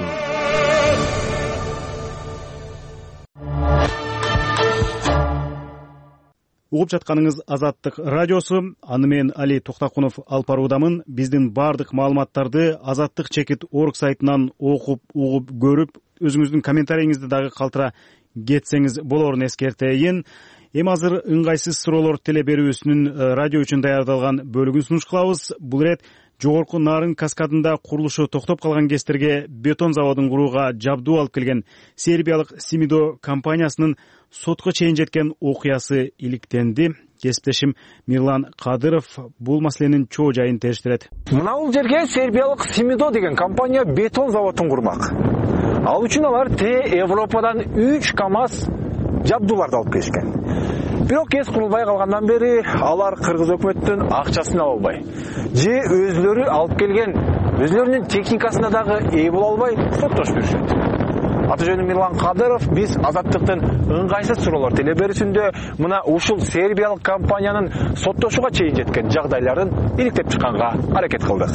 Угуп жатканыңыз Азаттык радиосу. Аны мен Али Токтакунов алып баруудамын. Биздин бардык маалыматтарды Азаттык.org сайтынан окуп, угуп, көрүп, өзүңүздүн комментарийиңизди дагы калтыра кетсеңиз болорун эскертейин. Эми азыр ыңгайсыз суроолор теле берүүсүнүн радио үчүн даярдалган бөлүгүн сунуш кылабыз. Бул ирет жогорку Нарын каскадында курулушу токтоп калган кестерге бетон заводун курууга жабдуу алып келген сербиялык Симидо компаниясынын сотко чейин жеткен окуясы иликтенди. Кесиптешим Мирлан Кадыров бул маселенин чоо жайын териштирет. Мына жерге сербиялык Симидо деген компания бетон заводун курмак. Ал үчүн алар Европадан 3 КАМАЗ жабдууларды алып келишкен. Бирок эс курулбай калгандан бери алар кыргыз өкмөттүн акчасын ала албай, же өзлөрү алып келген өзлөрүнүн техникасына дагы ээ боло албай соттошуп жүрүшөт. Аты жөнүм Мирлан Кадыров. Биз Азаттыктын ыңгайсыз суроолор теле берүүсүндө мына ушул сербиялык компаниянын соттошууга чейин жеткен жагдайларын иликтеп чыкканга аракет кылдык.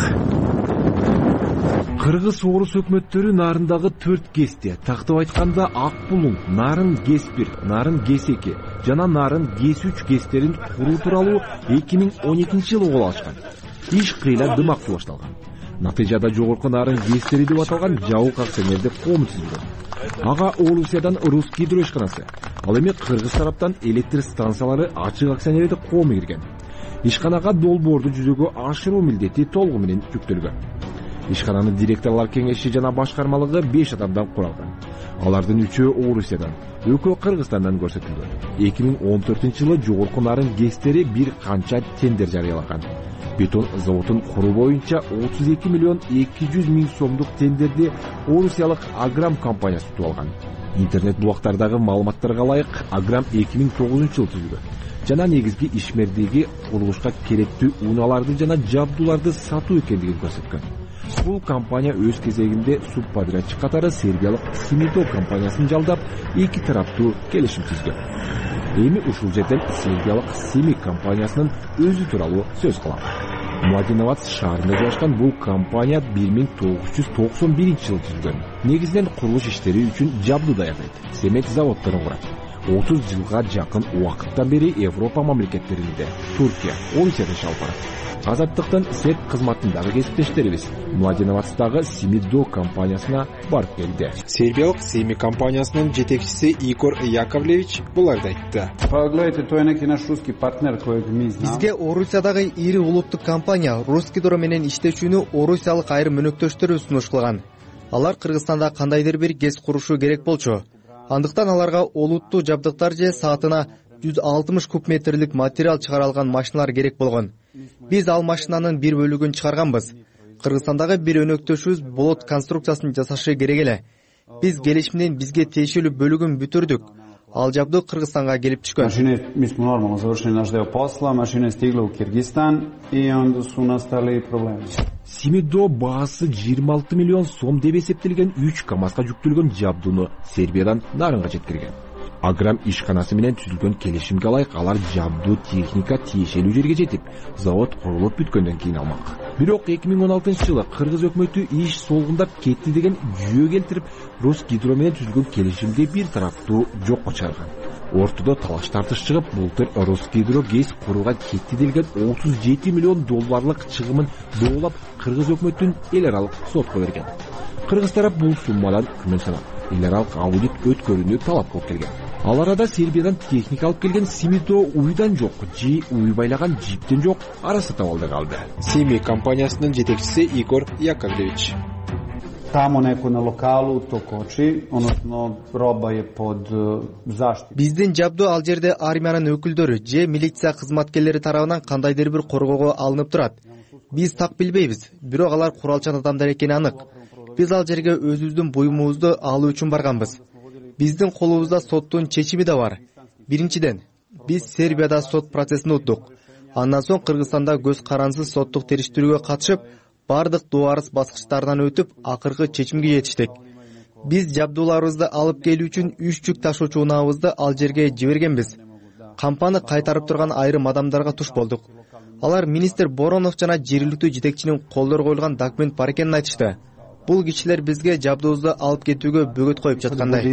Кыргыз орус өкмөттөрү Нарындагы 4 кесте, тактап айтканда Ак Булуң, Нарын ГЭС-1, Нарын ГЭС-2 жана Нарын ГЭС-3 кестерин куруу тууралуу 2012-жылы кол алышкан. Иш кыйла дымактуу башталган. Натыйжада жогорку Нарын ГЭС-тери деп аталган жабык акционердик коом түзүлгөн. Ага Орусиядан Русский гидро ишканасы, ал эми кыргыз тараптан электр станциялары ачык акционердик коому кирген. Ишканага долбоорду жүзөгө ашыруу милдети толугу менен жүктөлгөн. Ишкананын директорлор кеңеши жана башкармалыгы 5 адамдан куралган. Алардын 3-өө Орусиядан, 2-өө Кыргызстандан көрсөтүлгөн. 2014-жылы жогорку Нарын ГЭС-тери бир канча тендер жарыялаган. Бетон заводун куруу боюнча 32 миллион 200 миң сомдук тендерди Орусиялык Аграм компаниясы утуп алган. Интернет булактардагы маалыматтарга ылайык, Аграм 2009-жылы түзүлгөн жана негизги ишмердиги курулушка керектүү унааларды жана жабдууларды сатуу экендигин көрсөткөн. Бул компания өз кезегинде субподрядчик катары сербиялык Симидо компаниясын жалдап, эки тараптуу келишим түзгөн. Эми ушул жерден сербиялык Симик компаниясынын өзү тууралуу сөз кылам. Младеновац шаарында жайгашкан бул компания 1991-жылы түзүлгөн. Негизинен курулуш иштери үчүн жабдуу даярдайт, семет заводдорун курат. 30 жылга жакын убакыттан бери Европа мамлекеттеринде, Туркия, Орусияда иш алып барат. Азаттыктын СЭП кызматындагы кесиптештерибиз Младеновацтагы Семидо компаниясына барып келди. Сербиялык Семи компаниясынын жетекчиси Игор Яковлевич буларды айтты. Бизге Орусиядагы ири улуттук компания Роскидро менен иштешүүнү орусиялык айрым өнөктөштөрү сунуш кылган. Алар Кыргызстанда кандайдыр бир ГЭС курушу керек болчу. Андыктан аларга олуттуу жабдыктар же саатына 160 кубметрлик материал чыгара алган машиналар керек болгон. Биз ал машинанын бир бөлүгүн чыгарганбыз. Кыргызстандагы бир өнөктөшүбүз болот конструкциясын жасашы керек эле. Биз келишимдин бизге тиешелүү бөлүгүн бүтүрдүк. Ал жабдык Кыргызстанга келип түшкөн. Семидо баасы 26 миллион сом деп эсептелген 3 КАМАЗга жүктөлгөн жабдууну Сербиядан нарынга жеткирген. Аграм ишканасы менен түзүлгөн келишимге ылайык алар жабдуу техника тиешелүү жерге жетип, завод курулуп бүткөндөн кийин алмак. Бирок 2016-жылы Кыргыз өкмөтү иш солгундап кетти деген жүйө келтирип, Роскидро менен түзүлгөн келишимди бир тараптуу жокко чыгарган. Ортодо талаш тартыш чыгып, былтыр Роскидро ГЭС курууга кетти делген 37 миллион долларлык чыгымын доолап Кыргыз өкмөтүн эл аралык сотко берген. Кыргыз тарап бул суммадан күмөн санап, эл аралык аудит өткөрүүнү талап кылып келген. Ал арада Сербиядан техника алып келген Семидо уйдан жок, же уй байлаган жиптен жок арасы табалды калды. Семи компаниясынын жетекчиси Игор Яковлевич. Тамо неко на локалу то кочи, односно роба е под заштита. Биздин жабдуу ал жерде армиянын өкүлдөрү же милиция кызматкерлери тарабынан кандайдыр бир коргоого алынып турат. Биз так билбейбиз, бирок алар куралчан адамдар экени анык. Биз ал жерге өзүбүздүн буюмубузду алуу үчүн барганбыз. Биздин колубузда соттун чечими да бар. Биринчиден, биз Сербияда сот процессин уттук. Андан соң Кыргызстанда көз карансыз соттук териштирүүгө катышып, бардык дуарыс баскычтардан өтүп, акыркы чечимге жетиштик. Биз жабдууларыбызды алып келүү үчүн 3 жүк ташуучу унаабызды ал жерге жибергенбиз. Кампаны кайтарып турган айрым адамдарга туш болдук. Алар министр Боронов жана жергиликтүү жетекчинин колдору коюлган документ бар экенин айтышты. Бул кишилер бизге жабдуубузду алып кетүүгө бөгөт коюп жаткандай.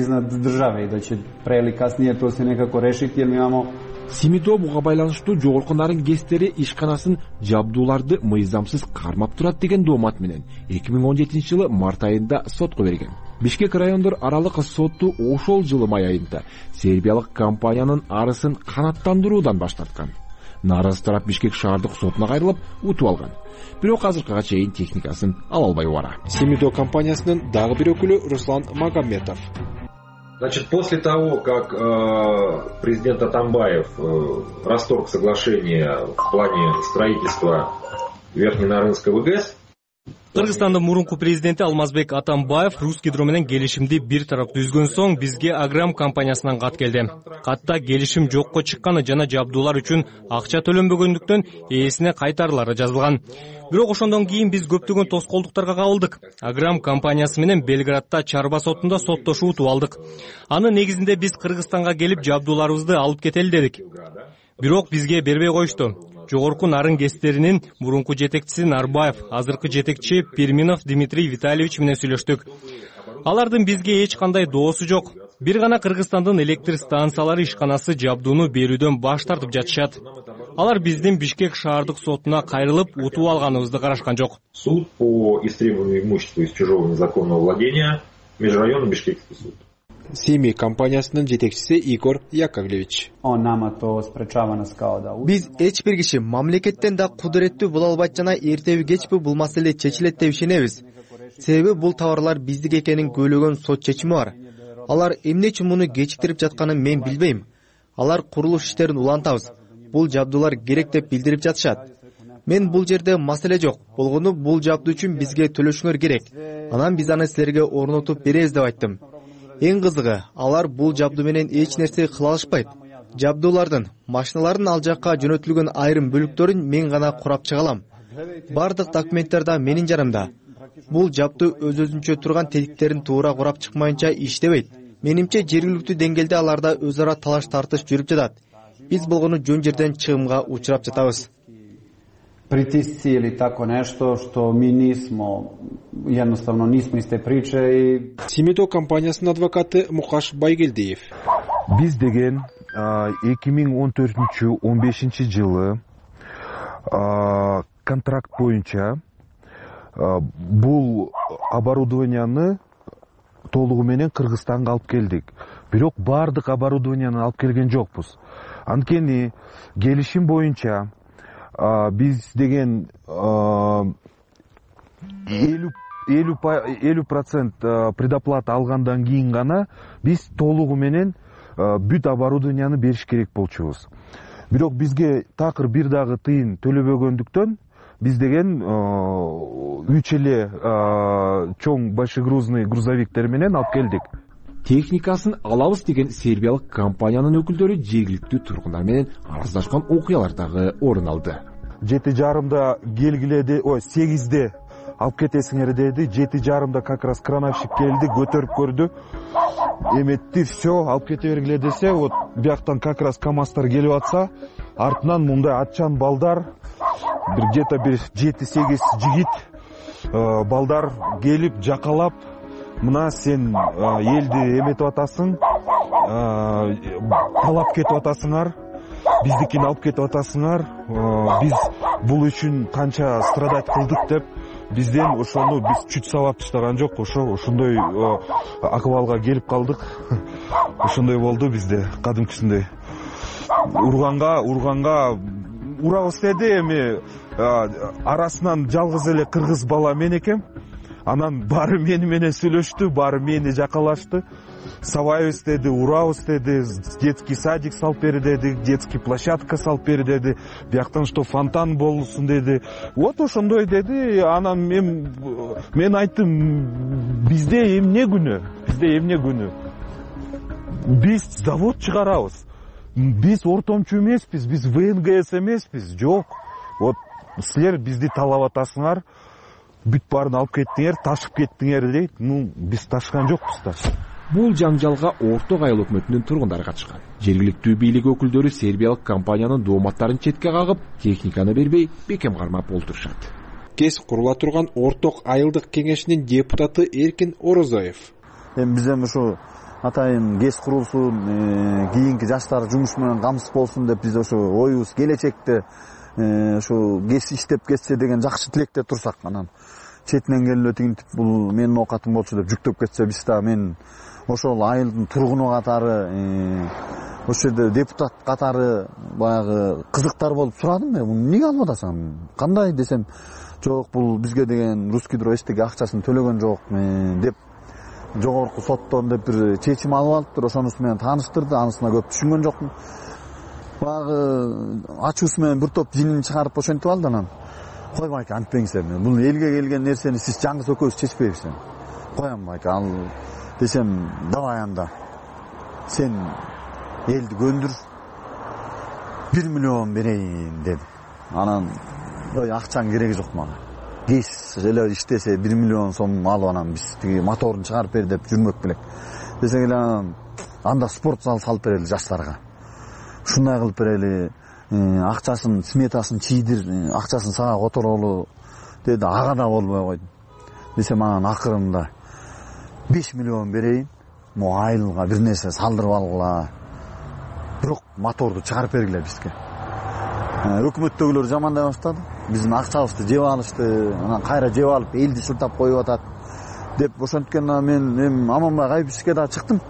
Семидо буга байланыштуу жогорку нарын ГЭСтери ишканасын жабдууларды мыйзамсыз кармап турат деген доомат менен 2017-жылы март айында сотко берген. Бишкек райондор аралык сотту ошол жылы май айында сербиялык компаниянын арысын канаттандыруудан баш тарткан. Наразы тарап Бишкек шаардык сотуна кайрылып, утуп алган. Бирок азыркыга чейин техникасын ала албай бара. Семидо компаниясынын дагы бир өкүлү Руслан Магомедов. Значит, после того, как президент Атамбаев расторг соглашение в плане строительства Верхненарынского ГЭС, Кыргызстандын мурунку президенти Алмазбек Атамбаев Роскидро менен келишимди бир тарап түзгөн соң бизге Аграм компаниясынан кат келди. Катта келишим жокко чыкканы жана жабдуулар үчүн акча төлөнбөгөндүктөн ээсине кайтарылары жазылган. Бирок ошондон кийин биз көптөгөн тоскоолдуктарга кабылдык. Аграм компаниясы менен Белградта Чарба сотунда соттошуу утуп алдык. Анын негизинде биз Кыргызстанга келип жабдууларыбызды алып кетели дедик. Бирок бизге бербей коюшту. Жогорку нарын ГЭСтеринин мурунку жетекчиси Нарбаев, азыркы жетекчи Перминов Дмитрий Витальевич менен сүйлөштүк. Алардын бизге эч кандай доосу жок. Бир гана Кыргызстандын электр станциялары ишканасы жабдууну берүүдөн баш тартып жатышат. Алар биздин Бишкек шаардык сотуна кайрылып утуп алганыбызды карашкан жок. Суд по истребованию имущества из чужого незаконного владения, межрайонный Бишкекский суд. Семи компаниясынын жетекчиси Игор Яковлевич. Биз эч бир киши мамлекеттен да кудуреттүү боло албайт жана эртеби кечпи бул маселе чечилет деп ишенебиз. Себеби бул товарлар биздик экенин көйлөгөн сот чечими бар. Алар эмне үчүн муну кечиктирип жатканын мен билбейм. Алар курулуш иштерин улантабыз. Бул жабдуулар керек деп билдирип жатышат. Мен бул жерде маселе жок. Болгону бул жабдуу үчүн бизге төлөшүңөр керек. Анан биз аны силерге орнотуп беребиз деп айттым. Эң кызыгы, алар бул жабдуу менен эч нерсе кыла алышпайт. Жабдуулардын, машиналардын ал жакка жөнөтүлгөн айрым бөлүктөрүн мен гана курап чыга алам. Бардык документтер да менин жанымда. Бул жабдуу өз-өзүнчө турган тетиктерин туура курап чыкмайынча иштебейт. Менимче жергиликтүү деңгээлде аларда өз ара талаш тартыш жүрүп жатат. Биз болгону жөн жерден чыгымга учурап жатабыз. Pritisci ili tako nešto što mi jednostavno nismo iste priče i... Семидо компаниясынын адвокаты Мукаш Байгелдиев. биз деген 2014-15 жылы контракт боюнча бул оборудованияны толугу менен Кыргызстанга алып келдик. Бирок бардык оборудованияны алып келген жокпуз. Анткени келишим боюнча биз деген 50% предоплата алгандан кийин гана биз толугу менен бүт оборудованияны бериш керек болчубуз. Бирок бизге такыр бир дагы тыйын төлөбөгөндүктөн биз деген 3 эле чоң большегрузный грузовиктер менен алып келдик. Техникасын алабыз деген сербиялык компаниянын өкүлдөрү жергиликтүү тургундар менен арыздашкан окуялар дагы орун алды. 7:30 келгиле 8-де алып кетесиңер деди. 7:30 как раз крановщик келди, көтөрүп көрдү. Эметти, все, алып кете бергиле десе, вот бияктан как раз КамАЗдар келип атса, артынан мындай атчан балдар, где-то 7-8 жигит балдар келип жакалап, мына сен элди эметип атасың, талап кетип атасыңар, биздикин алып кетип атасыңар, биз бул үчүн канча страдать кылдык деп бизден ошону биз чүт сабап таштаган жок, ошондой акыбалга келип калдык. Ошондой болду бизде кадимкисиндей. Урганга урабыз деди, эми арасынан жалгыз эле кыргыз бала мен экем. Анан баары мени менен сүйлөштү, баары мени жакалашты. Сабайбыз деди, урабыз деди, детский садик салып бери деди, детский площадка салып бери деди, бияктан что фонтан болсун деди. Вот ошондой деди. Анан мен айттым, бизде эмне күнөө? Биз завод чыгарабыз. Биз ортомчу эмеспиз, биз ВНГС эмеспиз. Жок. Вот силер бизди талап атасыңар, бүт баарын алып кеттиңер, ташып кеттиңер дейт. Биз ташкан жокпуз да. Бул жаңжалга Орток Айыл өкмөтүнүн тургундары катышкан. Жергиликтүү бийлик өкүлдөрү сербиялык компаниянын дооматтарын четке кагып, техниканы бербей бекем кармап олтурушат. КЕС курула турган Орток Айылдык кеңешинин депутаты Эркин Орозоев. Биз ушу атайын КЕС курулсун, кийинки жаштар жумуш менен камсыз болсун деп биз ошо оюбуз келечекте ошо КЕС иштеп кетсе деген жакшы тилекте турсак, анан четинен келип тигинтип бул менин оокатым болчу деп жүктөп кетсе, биз да мен ошол айылдын тургуну катары, ошол жерде депутат катары баягы кызыктар болуп сурадым. Эмне алып атасың? Кандай десем, жок, бул бизге деген Русгидро эчтеке акчасын төлөгөн жок деп жогорку соттон деп бир чечим алып алыптыр. Ошонусу менен тааныштырды, анысына көп түшүнгөн жокмун. Баягы ачуусу менен бир топ жинин чыгарып ошентип алды. Анан кой байке, антпеңиздер, бул элге келген нерсени сиз жаңгыз экөөбүз чечпейбизсиң. Коям байке, ал десем, давай анда сен элди көндүр, 1 миллион берейин деди. Анан акчанын кереги жок мага. КЕС эле иштесе 1 миллион сом алып, анан биз тиги моторун чыгарып бер деп жүрмөк белек. Десең эле анда спорт зал салып берели жаштарга. Ушундай кылып берели, акчасын, сметасын чийдир, акчасын сага которолу деди. Ага да болбой койду. Десем, анан акырында 5 миллион берейин, могу айылга бир нерсе салдырып алгыла, бирок моторду чыгарып бергиле бизге. Өкмөттөгүлөр жамандай баштады. Биздин акчабызды жеп алышты, анан кайра жеп алып элди шуртап коюп атат деп ошонткенде мен Аманбай Кайпишевке да чыктым.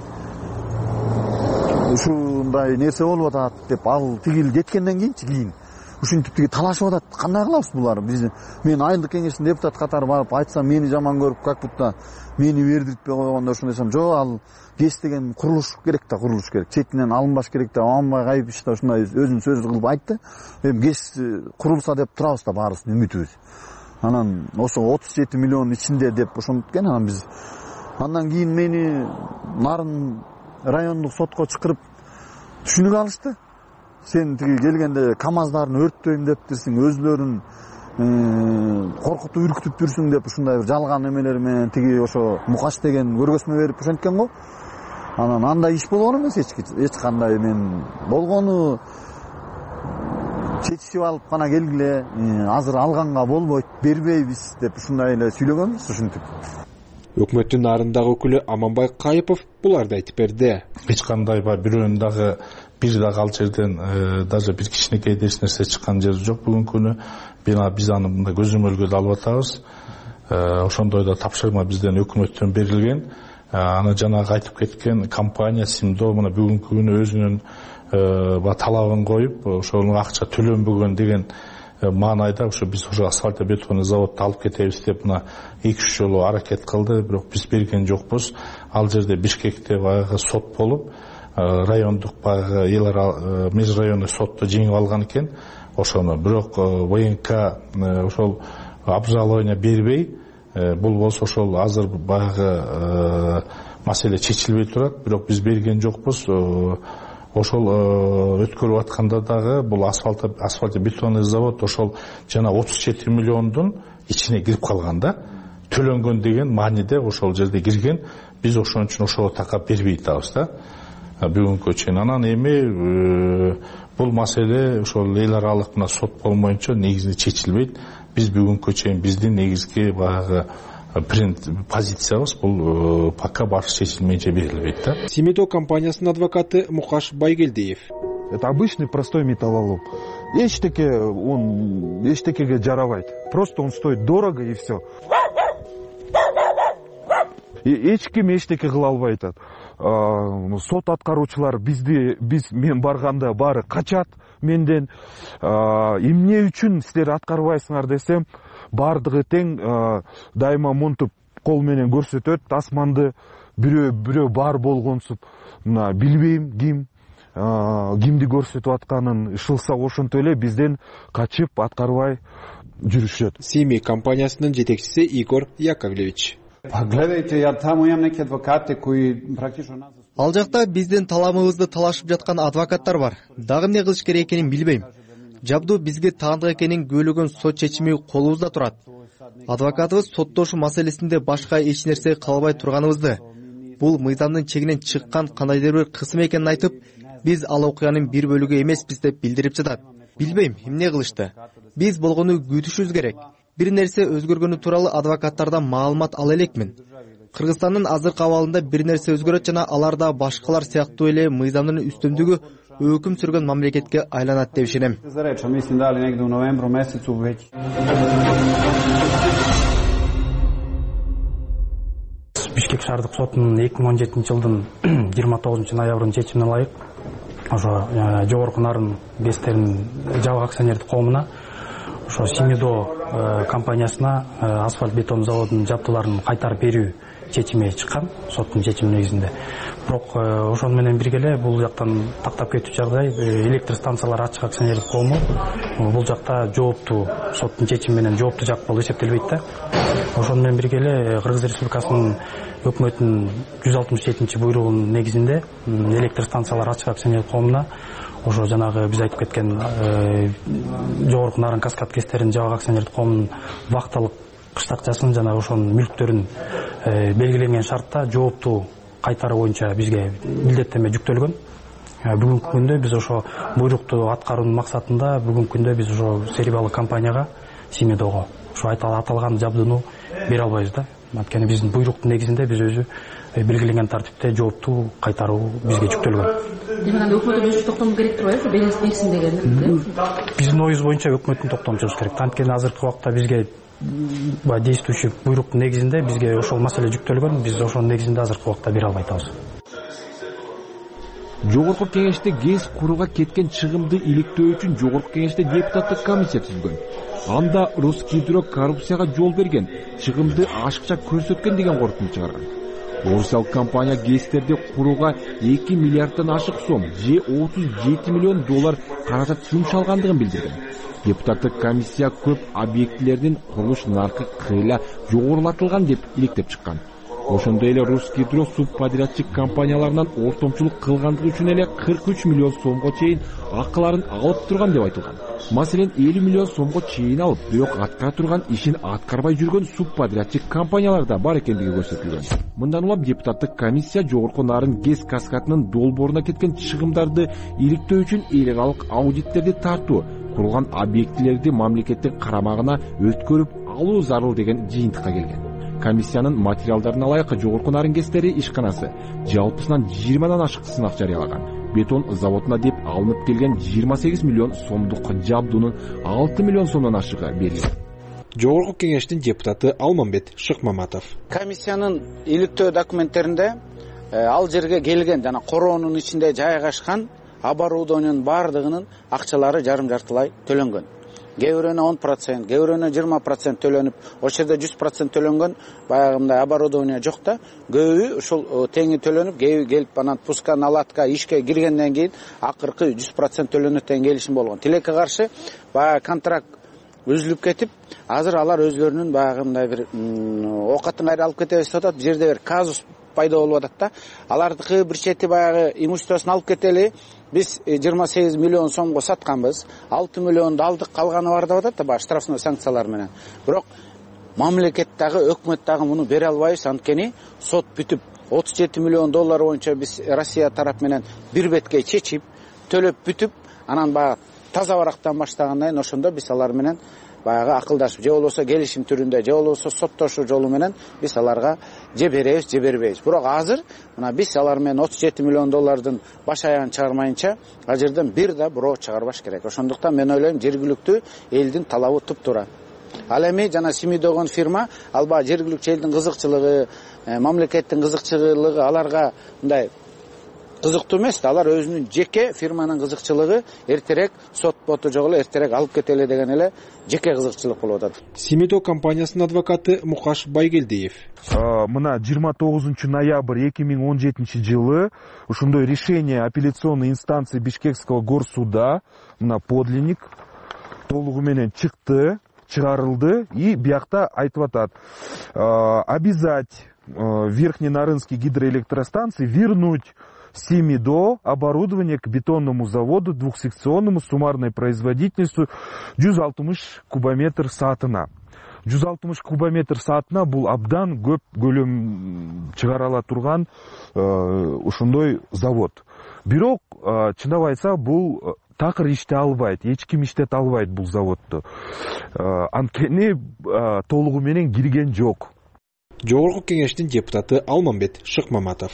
Ушундай нерсе болуп атат деп, ал тигил кеткенден кийин ушинтип тиги талашып атат. Кандай кылабыз булар? Мен айылдык кеңештин депутат катары барып айтсам, мени жаман көрүп, как будто мени бердиртпей койгондо ошондой десем, жок, ал КЕС деген курулуш керек да, курулуш керек. Четинен алынбаш керек да. Аманбай Кайпишев да ушундай өзүнүн сөзү кылып айтты. КЕС курулса деп турабыз да, баарыбыздын үмүтүбүз. Анан ошо 37 миллион ичинде деп ошенткен. Анан биз андан кийин мени Нарын райондук сотко чакырып түшүнүк алышты. Сен тиги келгенде КамАЗдарын өрттөйм дептирсиң, өзлөрүн коркутуп үркүтүп жүрсүң деп ушундай бир жалган эмелер менен тиги ошо Мукаш деген көргөзмө берип ошенткен го. Анан андай иш болгон эмес, эч кандай. Мен болгону чечишип алып гана келгиле, азыр алганга болбойт, бербейбиз деп ушундай эле сүйлөгөнбүз, ушинтип. Өкмөттүн нарындагы өкүлү Аманбай Кайыпов буларды айтып берди. Эч кандай бирөөнүн дагы бир дагы ал жерден даже бир кичинекей эч нерсе чыккан жери жок. Бүгүнкү күнү биз аны мындай көзөмөлгө алып атабыз. Ошондой да тапшырма бизден өкмөттөн берилген. Аны жанагы айтып кеткен компания Симдо мына бүгүнкү күнү өзүнүн талабын коюп, ошонун акча төлөнбөгөн деген маанайда ошо биз ошо асфальтобетонный заводду алып кетебиз деп мына 2-3 жолу аракет кылды, бирок биз берген жокпуз. Ал жерде Бишкекте баягы сот болуп, райондук баягы межрайонный сотто жеңип алган экен. Ошону бирок ВНК ошол обжалование бербей, бул болсо ошол азыр баягы маселе чечилбей турат, бирок биз берген жокпуз. Ошол өткөрүп атканда дагы бул асфальтобетонный завод ошол жана 37 миллиондун ичине кирип калган да. Төлөнгөн деген мааниде ошол жерде кирген. Биз ошон үчүн ошого такап бербей атабыз да. Бүгүнкү чейин анан эми бул маселе ошол эл аралык мына сот болмоюнча негизи чечилбейт. Биз бүгүнкү чейин биздин негизги баягы позициябыз бул пока башы чечилмейинче берилбейт да. Симидо компаниясынын адвокаты Мукаш Байгелдиев. Это обычный простой металлолом. Эчтекеге жарабайт. Просто он стоит дорого и все. Эч ким эчтеке кыла албайт. Сот аткаруучулар мен барганда баары качат менден. Эмне үчүн силер аткарбайсыңар десем, бардыгы тең дайыма монтуп кол менен көрсөтөт, асманды бирөө бар болгонсуп, мына билбейм кимди көрсөтүп атканын ышылса ошонто эле бизден качып аткарбай жүрүшөт. Сими компаниясынын жетекчиси Игорь Яковлевич. Гледайте, я там имам неки адвокаты кои практично Ал жакта биздин таламыбызды талашып жаткан адвокаттар бар. Дагы эмне кылыш керек экенин билбейм. Жабду бизге таандык экенин көйлөгөн сот чечими колубузда турат. Адвокатыбыз соттошуу маселесинде башка эч нерсе кылбай турганыбызды, бул мыйзамдын чегинен чыккан кандайдыр бир кысым экенин айтып, биз ал окуянын бир бөлүгү эмеспиз деп билдирип жатат. Билбейм эмне кылышты. Биз болгону күтүшүбүз керек. Бир нерсе өзгөргөнү тууралуу адвокаттардан маалымат ала элекмин. Кыргызстандын азыркы абалында бир нерсе өзгөрөт жана алар да башкалар сыяктуу эле мыйзамдын үстөмдүгү өкүм сүргөн мамлекетке айланат деп ишенем. Бишкек шаардык сотунун 2017 жылдын 29 ноябрынын чечимине ылайык ошо жогорку нарын ГЭСтеринин жабык акционердик коомуна ошо Симидо компаниясына асфальт бетон заводунун жабдууларын кайтарып берүү чечими чыккан, соттун чечими негизинде. Бирок ошону менен бирге эле бул жактан тактап кетүү жагдай электр станциялар ачык акционердик коому бул жакта жооптуу, соттун чечими менен жооптуу жак болуп эсептелбейт да. Ошону менен бирге эле Кыргыз Республикасынын өкмөтүнүн 167-буйругунун негизинде электр станциялар ачык акционердик коомуна ошо жанагы биз айтып кеткен жогорку нарын каскад ГЭСтеринин жабык акционердик коомунун вакталык кыштакчасын жана ошонун мүлктөрүн белгиленген шартта жооптуу кайтаруу боюнча бизге милдеттенме жүктөлгөн. Бүгүнкү күндө биз ошо буйрукту аткаруунун максатында бүгүнкү күндө биз ошо Сербиялык компанияга Симидого ошо аталган жабдууну бере албайбыз да. Анткени биздин буйруктун негизинде биз өзү белгиленген тартипте жооптуу кайтаруу бизге жүктөлгөн. Демек өкмөттүн өзү токтому керек турбайбы? Берсин деген. Биздин оюбуз боюнча өкмөттүн токтому чыгыш керек. Анткени азыркы убакта бизге действующий буйруктун негизинде бизге ошол маселе жүктөлгөн. Биз ошонун негизинде азыркы убакта бере албай атабыз. Жогорку кеңеште ГЭС курууга кеткен чыгымды иликтөө үчүн жогорку кеңеште депутаттык комиссия түзүлгөн. Анда Русгидро коррупцияга жол берген, чыгымды ашыкча көрсөткөн деген корутунду чыгарган. Орусиялык компания ГЭСтерди курууга 2 миллиарддан ашык сом, же 37 миллион доллар каражат сумшалгандыгын билдирген. Депутаттык комиссия көп объектилердин курулуш наркы кыйла жогорулатылган деп иликтеп чыккан. Ошондой эле Русгидро субподрядчик компанияларынан ортомчулук кылгандыгы үчүн эле 43 миллион сомго чейин акыларын алып турган деп айтылган. Маселен 50 миллион сомго чейин алып, бирок аткара турган ишин аткарбай жүргөн субподрядчик компаниялар да бар экендиги көрсөтүлгөн. Мындан улам депутаттык комиссия жогорку нарын ГЭС каскадынын долбооруна кеткен чыгымдарды иликтөө үчүн эл аралык аудиттерди тартуу, курулган объектилерди мамлекеттин карамагына өткөрүп алуу зарыл деген жыйынтыкка келген. комиссиянын материалдарына ылайык жогорку нарын гэстери ишканасы жалпысынан 20 ашык сынак жарыялаган. Бетон заводуна деп алынып келген 28 миллион сомдук жабдуунун 6 миллион сомдон ашыгы берилген. Жогорку кеңештин депутаты Алмамбет Шыкмаматов. Комиссиянын иликтөө документтеринде ал жерге келген жана короонун ичинде жайгашкан оборудованиянын баардыгынын акчалары жарым-жартылай төлөнгөн. Кээ бирөөнө 10%, кээ бирөөнө 20% төлөнүп, ошол жерде 100% төлөнгөн баягындай оборудование жок да. Көбү ушул теңи төлөнүп, кээ келип анан пуска наладка ишке киргенден кийин акыркы 100% төлөнөт деген келишим болгон. Тилекке каршы баягы контракт үзүлүп кетип, азыр алар өзлөрүнүн баягындай бир оокатын кайра алып кетебиз деп атат. Бул жерде бир казус пайда болуп атат да. Алардыкы бир чети баягы имуществосун алып кетели. Биз 28 миллион сомго сатканбыз. 6 миллионду алдык, калганы бар деп атат да, баягы штрафной санкциялар менен. Бирок мамлекет дагы, өкмөт дагы муну бере албайбыз. Анткени сот бүтүп 37 миллион доллар боюнча биз Россия тарап менен бир бетке чечип, төлөп бүтүп, анан баягы таза барактан баштагандан кийин ошондо биз алар менен баягы акылдашып, же болбосо келишим түрүндө, же болбосо соттошуу жолу менен биз аларга же беребиз, же бербейбиз. Бирок азыр мына биз алар менен 37 миллион доллардын баш аягын чыгармайынча ал жерден бир да бирөө чыгарбаш керек. Ошондуктан мен ойлойм, жергиликтүү элдин талабы туптуура. Ал эми жана Сими деген фирма, ал баягы жергиликтүү элдин кызыкчылыгы, мамлекеттин кызыкчылыгы аларга мындай кызыктуу эмес да. Алар өзүнүн жеке фирманын кызыкчылыгы эртерээк сот боту жок эле, эртерээк алып кетели деген эле жеке кызыкчылык болуп атат. Симидо компаниясынын адвокаты Мукаш Байгелдиев. Мына 29 ноябрь 2017 жылы ушундай решение апелляционной инстанции Бишкекского горсуда, мына подлинник толугу менен чыгарылды и биякта айтып атат: обязать Верхненарынский гидроэлектростанции вернуть Симидо оборудование к бетонному заводу двухсекционному с суммарной производительностью 160 кубометр саатына. 160 кубометр саатына бул абдан көп көлөм чыгара ала турган ушундай завод. Бирок чындап айтса бул такыр иштете албайт, эч ким иштете албайт бул заводду. Анткени толугу менен кирген жок. Жогорку кеңештин депутаты Алмамбет Шыкмаматов.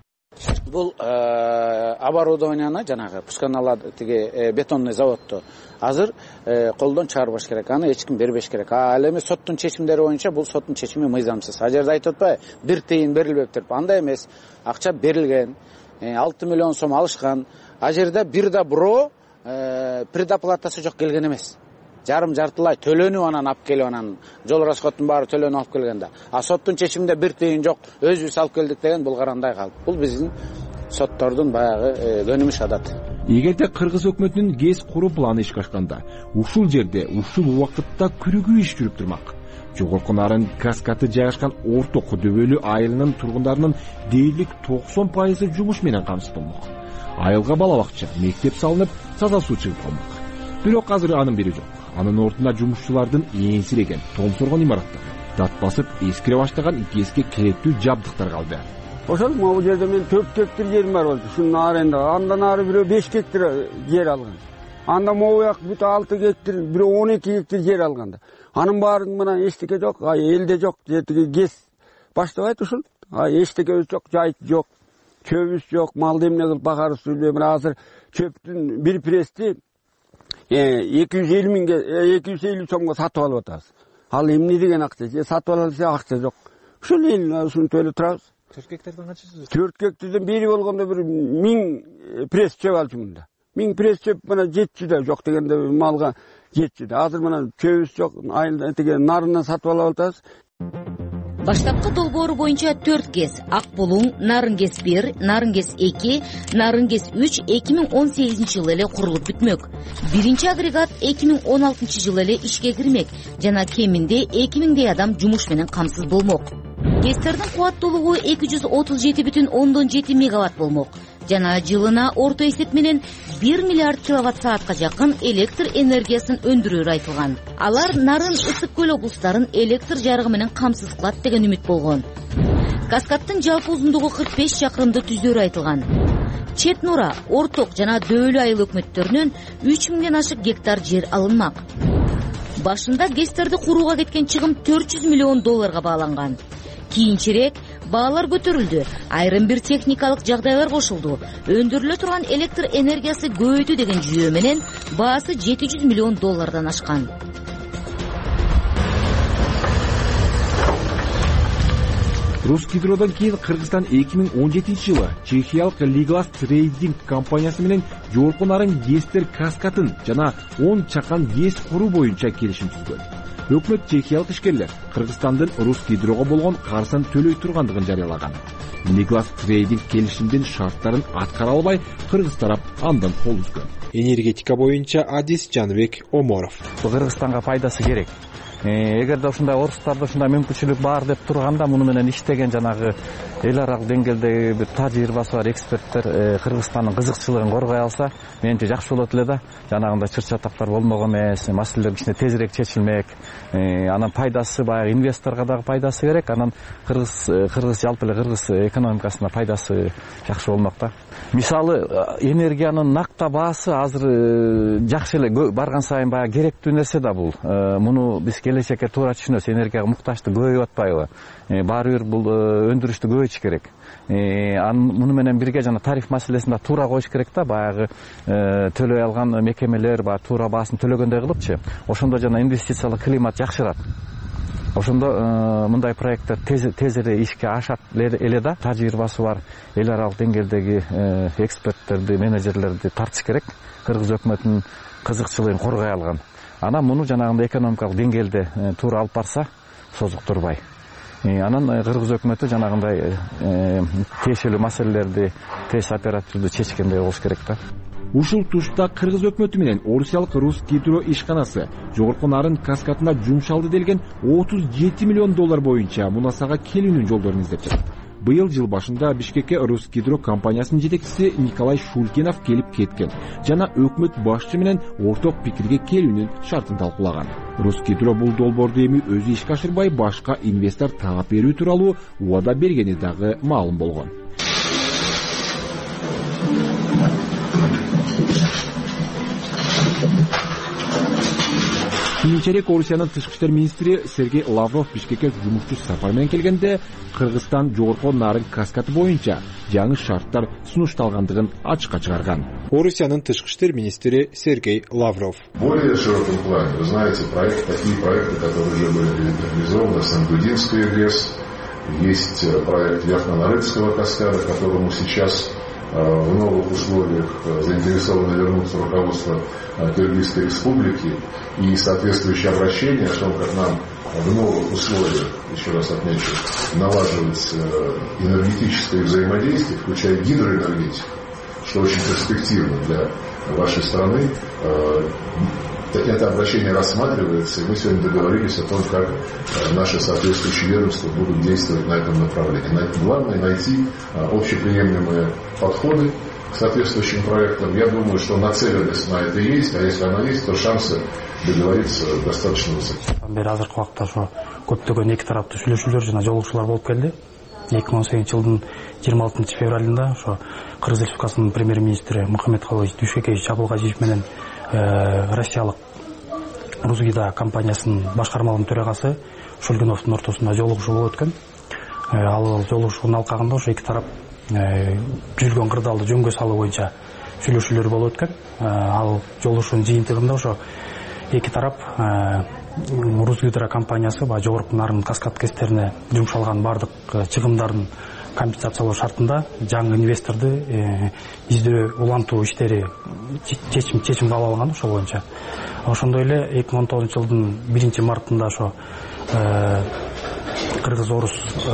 Бул оборудованияны жанагы пусканала тиги бетонный заводду азыр колдон чыгарбаш керек. Аны эч ким бербеш керек. Ал эми соттун чечимдери боюнча бул соттун чечими мыйзамсыз. А жерде айтып атпайбы, бир тыйын берилбептир. Андай эмес. Акча берилген. 6 миллион сом алышкан. А жерде бир да бирөө предоплатасы жок келген эмес. Жарым-жартылай төлөнүп анан алып келип анан жол расходтун баары төлөнүп алып келгенде. А соттун чечиминде бир тыйын жок, өзүбүз алып келдик деген бул карандай калп. Бул биздин соттордун баягы көнүмүш адаты. Эгерде Кыргыз өкмөтүнүн ГЭС куруу планы ишке ашканда, ушул жерде, ушул убакытта күрөгүү иш жүрүп турмак. Жогорку нарын каскаты жайгашкан орток дөбөлүү айылынын тургундарынын дээрлик 90% жумуш менен камсыз болмок. Айылга бала бакча, мектеп салынып, таза суу чыгып калмак. Бирок азыр анын бири жок. Анын ордуна жумушчулардын ээңсиреген, томсоргон имараттар, дат басып эскире баштаган ГЭСке керектүү жабдыктар калды. Ошол могу жерде мен 4 гектар жерим бар болчу. Шунун аренда, андан ары бирөө 5 гектар жер алган. Анда могу як бүт 6 гектар, бирөө 12 гектар жер алганда. Анын баарын менен эчтеке жок, элде жок, жетиги ГЭС баштабайт ушул. Эчтекебиз жок, жайыт жок, чөбүбүз жок, малды эмне кылып бакарыбыз билбейм. Азыр чөптүн бир прести 250 сомго сатып алып атабыз. Ал эмне деген акча? Сатып алса акча жок. Ушул эл ушуну төлөп турабыз. 4 гектардан канчасы? 4 гектардан бери болгондо бир 1000 пресс чөп алчу мында. 1000 пресс чөп мына жетчү да, жок дегенде малга жетчү да. Азыр мына чөбүбүз жок, айылда тиге нарынан сатып алып атабыз. Баштапкы долбоору боюнча 4 ГЭС Ак Булуң, Нарын ГЭС 1, Нарын ГЭС 2, Нарын ГЭС 3 2018 жылы эле курулуп бүтмөк. Биринчи агрегат 2016 жылы эле ишке кирмек жана кеминде 2000 адам жумуш менен камсыз болмок. ГЭСтердин кубаттуулугу 237,7 мегаватт болмок жана жылына орто эсеп менен 1 миллиард киловатт саатка жакын электр энергиясын өндүрөөрү айтылган. Алар Нарын, Ысык көл облустарын электр жарыгы менен камсыз кылат деген үмүт болгон. Каскадтын жалпы узундугу 45 чакырымды түзөөрү айтылган. Чет Нура, Орток жана Дөөлүү айыл өкмөттөрүнөн 3000ден ашык гектар жер алынмак. Башында ГЭСтерди курууга кеткен чыгым 400 миллион долларга бааланган. кийинчерээк баалар көтөрүлдү, айрым бир техникалык жагдайлар кошулду. Өндүрүлө турган электр энергиясы көбөйдү деген жүйө менен баасы $700 миллион ашкан. Русгидродон кийин Кыргызстан 2017 жылы чехиялык Ligas Trading компаниясы менен жогорку нарын гэстер каскатын жана 10 чакан гэс куруу боюнча келишим түзгөн. Өкмөт чехиялык ишкерлер Кыргызстандын Русгидрого болгон карсын төлөй тургандыгын жарыялаган. Ligas Trading келишимдин шарттарын аткара албай, Кыргыз тарап андан кол үзгөн. Энергетика боюнча адис Жанбек Оморов. Кыргызстанга пайдасы керек. Эгерде ушундай орустарда ушундай мүмкүнчүлүк бар деп турганда, муну менен иштеген жанагы эл аралык деңгээлдеги бир тажрыйбасы бар эксперттер Кыргызстандын кызыкчылыгын коргой алса, менимче жакшы болот эле да. Жанагындай чыр-чатактар болмок эмес, маселелер кичине тезирээк чечилмек. Анан пайдасы баягы инвесторго дагы пайдасы керек. Анан кыргыз жалпы эле кыргыз экономикасына пайдасы жакшы болмок да. Мисалы, энергиянын накта баасы азыр жакшы эле барган сайын баягы керектүү нерсе да бул. Муну биз келечекке туура түшүнөбүз, энергияга муктаждык көбөйүп атпайбы? Баары бир бул өндүрүштү көбөйтүш керек. Муну менен бирге жана тариф маселесин да туура коюш керек да, баягы төлөй алган мекемелер туура баасын төлөгөндөй кылыпчы. Ошондо жана инвестициялык климат жакшырат. Ошондо мындай проекттер тезире ишке ашат эле да. Тажрыйбасы бар эл аралык деңгээлдеги эксперттерди, менеджерлерди тартыш керек. Кыргыз өкмөтүнүн кызыкчылыгын коргой алган. Анан муну жанагындай экономикалык деңгээлде туура алып барса, созуктурбай. Анан Кыргыз өкмөтү жанагындай тиешелүү маселелерди тез оперативдүү чечкендей болуш керек да. Ушул тушта Кыргыз өкмөтү менен орусиялык Русгидро ишканасы жогорку нарын каскатына жумшалды делген $37 миллион боюнча мунасага келүүнүн жолдорун издеп жатат. Быйыл жыл башында Бишкекке Русгидро компаниясынын жетекчиси Николай Шулькинов келип кеткен жана өкмөт башчы менен орток пикирге келүүнүн шартын талкуулаган. Русгидро бул долбоорду эми өзү ишке ашырбай, башка инвестор таап берүү тууралуу убада бергени дагы маалым болгон. Кийинчерээк Орусиянын тышкы иштер министри Сергей Лавров Бишкекке жумушчу сапар менен келгенде Кыргызстан жогорку нарын каскаты боюнча жаңы шарттар сунушталгандыгын ачыкка чыгарган. Орусиянын тышкы иштер министри Сергей Лавров. В более широком плане, вы знаете, такие проекты, которые уже были реализованы, Сангудинская ГЭС, есть проект Верхнонарыцкого каскада, которому сейчас в новых условиях заинтересовано вернуться руководство Кыргызской республики, и соответствующее обращение о том, как нам в новых условиях, еще раз отмечу, налаживать энергетическое взаимодействие, включая гидроэнергетику, что очень перспективно для вашей страны. Это обращение рассматривается, и мы сегодня договорились о том, как наши соответствующие ведомства будут действовать на этом направлении. Главное найти общеприемлемые подходы к соответствующим проектам. Я думаю, что нацеленность на это есть, а если она есть, то шансы договориться достаточно высоки. Азыркы убакта ошо көптөгөн эки тараптуу сүйлөшүүлөр жана жолугушуулар болуп келди. 2018 жылдын 26 февралында ошо Кыргыз Республикасынын премьер-министри Мухаммедкалыович Дүйшөкевич Абылгазиев менен Россиялык Русгидро компаниясынын башкармалык төрагасы Шульгиновдун ортосунда жолугушуу болуп өткөн. Ал жолугушуунун алкагында ошо эки тарап жүргөн кырдаалды жөнгө салуу боюнча сүйлөшүүлөр болуп өткөн. Ал жолугушуунун жыйынтыгында ошо эки тарап Русгидро компаниясы жогорку нарын каскад кестерине жумшалган бардык чыгымдардын компенсациялоо шартында жаңы инвесторду издөө улантуу иштери чечим кабыл алган ошол боюнча. Ошондой эле 2019 жылдын 1-мартында ошо Кыргыз-Орус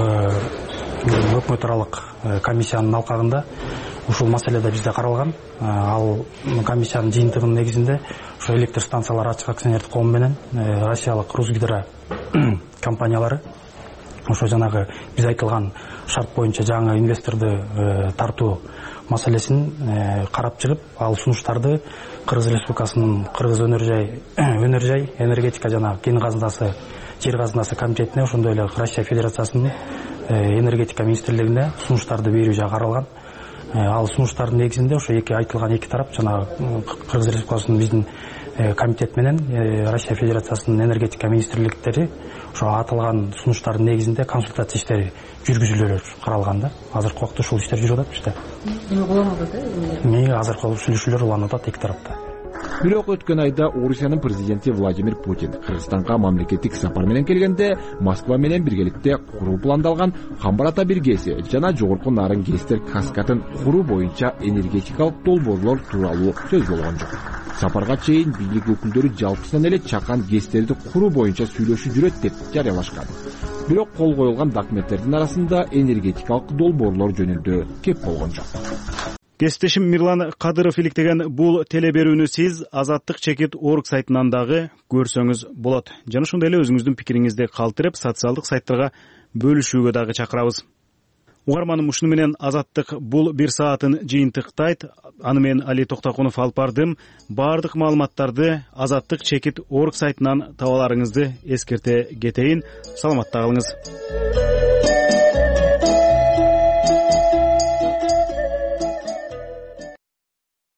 өкмөт аралык комиссиянын алкагында ушул маселе да бизде каралган. Ал комиссиянын жыйынтыгынын негизинде ошо электр станциялар ачык акционердик коому менен Россиялык Русгидро компаниялары ошо жанагы биз айтылган шарт боюнча жаңы инвесторду тартуу маселесин карап чыгып, ал сунуштарды Кыргыз Республикасынын Кыргыз өнөр жай энергетика жана кен казынасы, жер казынасы комитетине, ошондой эле Россия Федерациясынын энергетика министрлигине сунуштарды берүү жагы каралган. Ал сунуштардын негизинде ошо айтылган эки тарап жана Кыргыз Республикасынын биздин комитет менен Россия Федерациясынын энергетика министрликтери ошо аталган сунуштардын негизинде консультация иштери жүргүзүлөлөр каралган да. Азыркы убакта ушул иштер жүрүп атат бизде. Эми уланып атат азыркы сүйлөшүүлөр уланып атат эки тарапта. Бирок өткөн айда Орусиянын президенти Владимир Путин Кыргызстанга мамлекеттик сапар менен келгенде Москва менен биргеликте куруу пландалган Камбар ата бир гэси жана жогорку нарын гэстер каскадын куруу боюнча энергетикалык долбоорлор тууралуу сөз болгон жок. Сапарга чейин бийлик өкүлдөрү жалпысынан эле чакан гэстерди куруу боюнча сүйлөшүп жүрөт деп жарыялашкан. Бирок кол коюлган документтердин арасында энергетикалык долбоорлор жөнүндө кеп болгон жок. Кесиптешим Мирлан Кадыров иликтеген бул телеберүүнү сиз Азаттык-Орг сайтынан дагы көрсөңүз болот. Жана ошондой эле өзүңүздүн пикириңизди калтырып, социалдык сайттарга бөлүшүүгө дагы чакырабыз. Угарманым, ушуну менен Азаттык бул бир саатын жыйынтыктайт. Аны мен Али Токтоконов алып бардым. Баардык маалыматтарды Азаттык-Орг сайтынан таба аларыңызды эскерте кетейин. Саламатта калыңыз.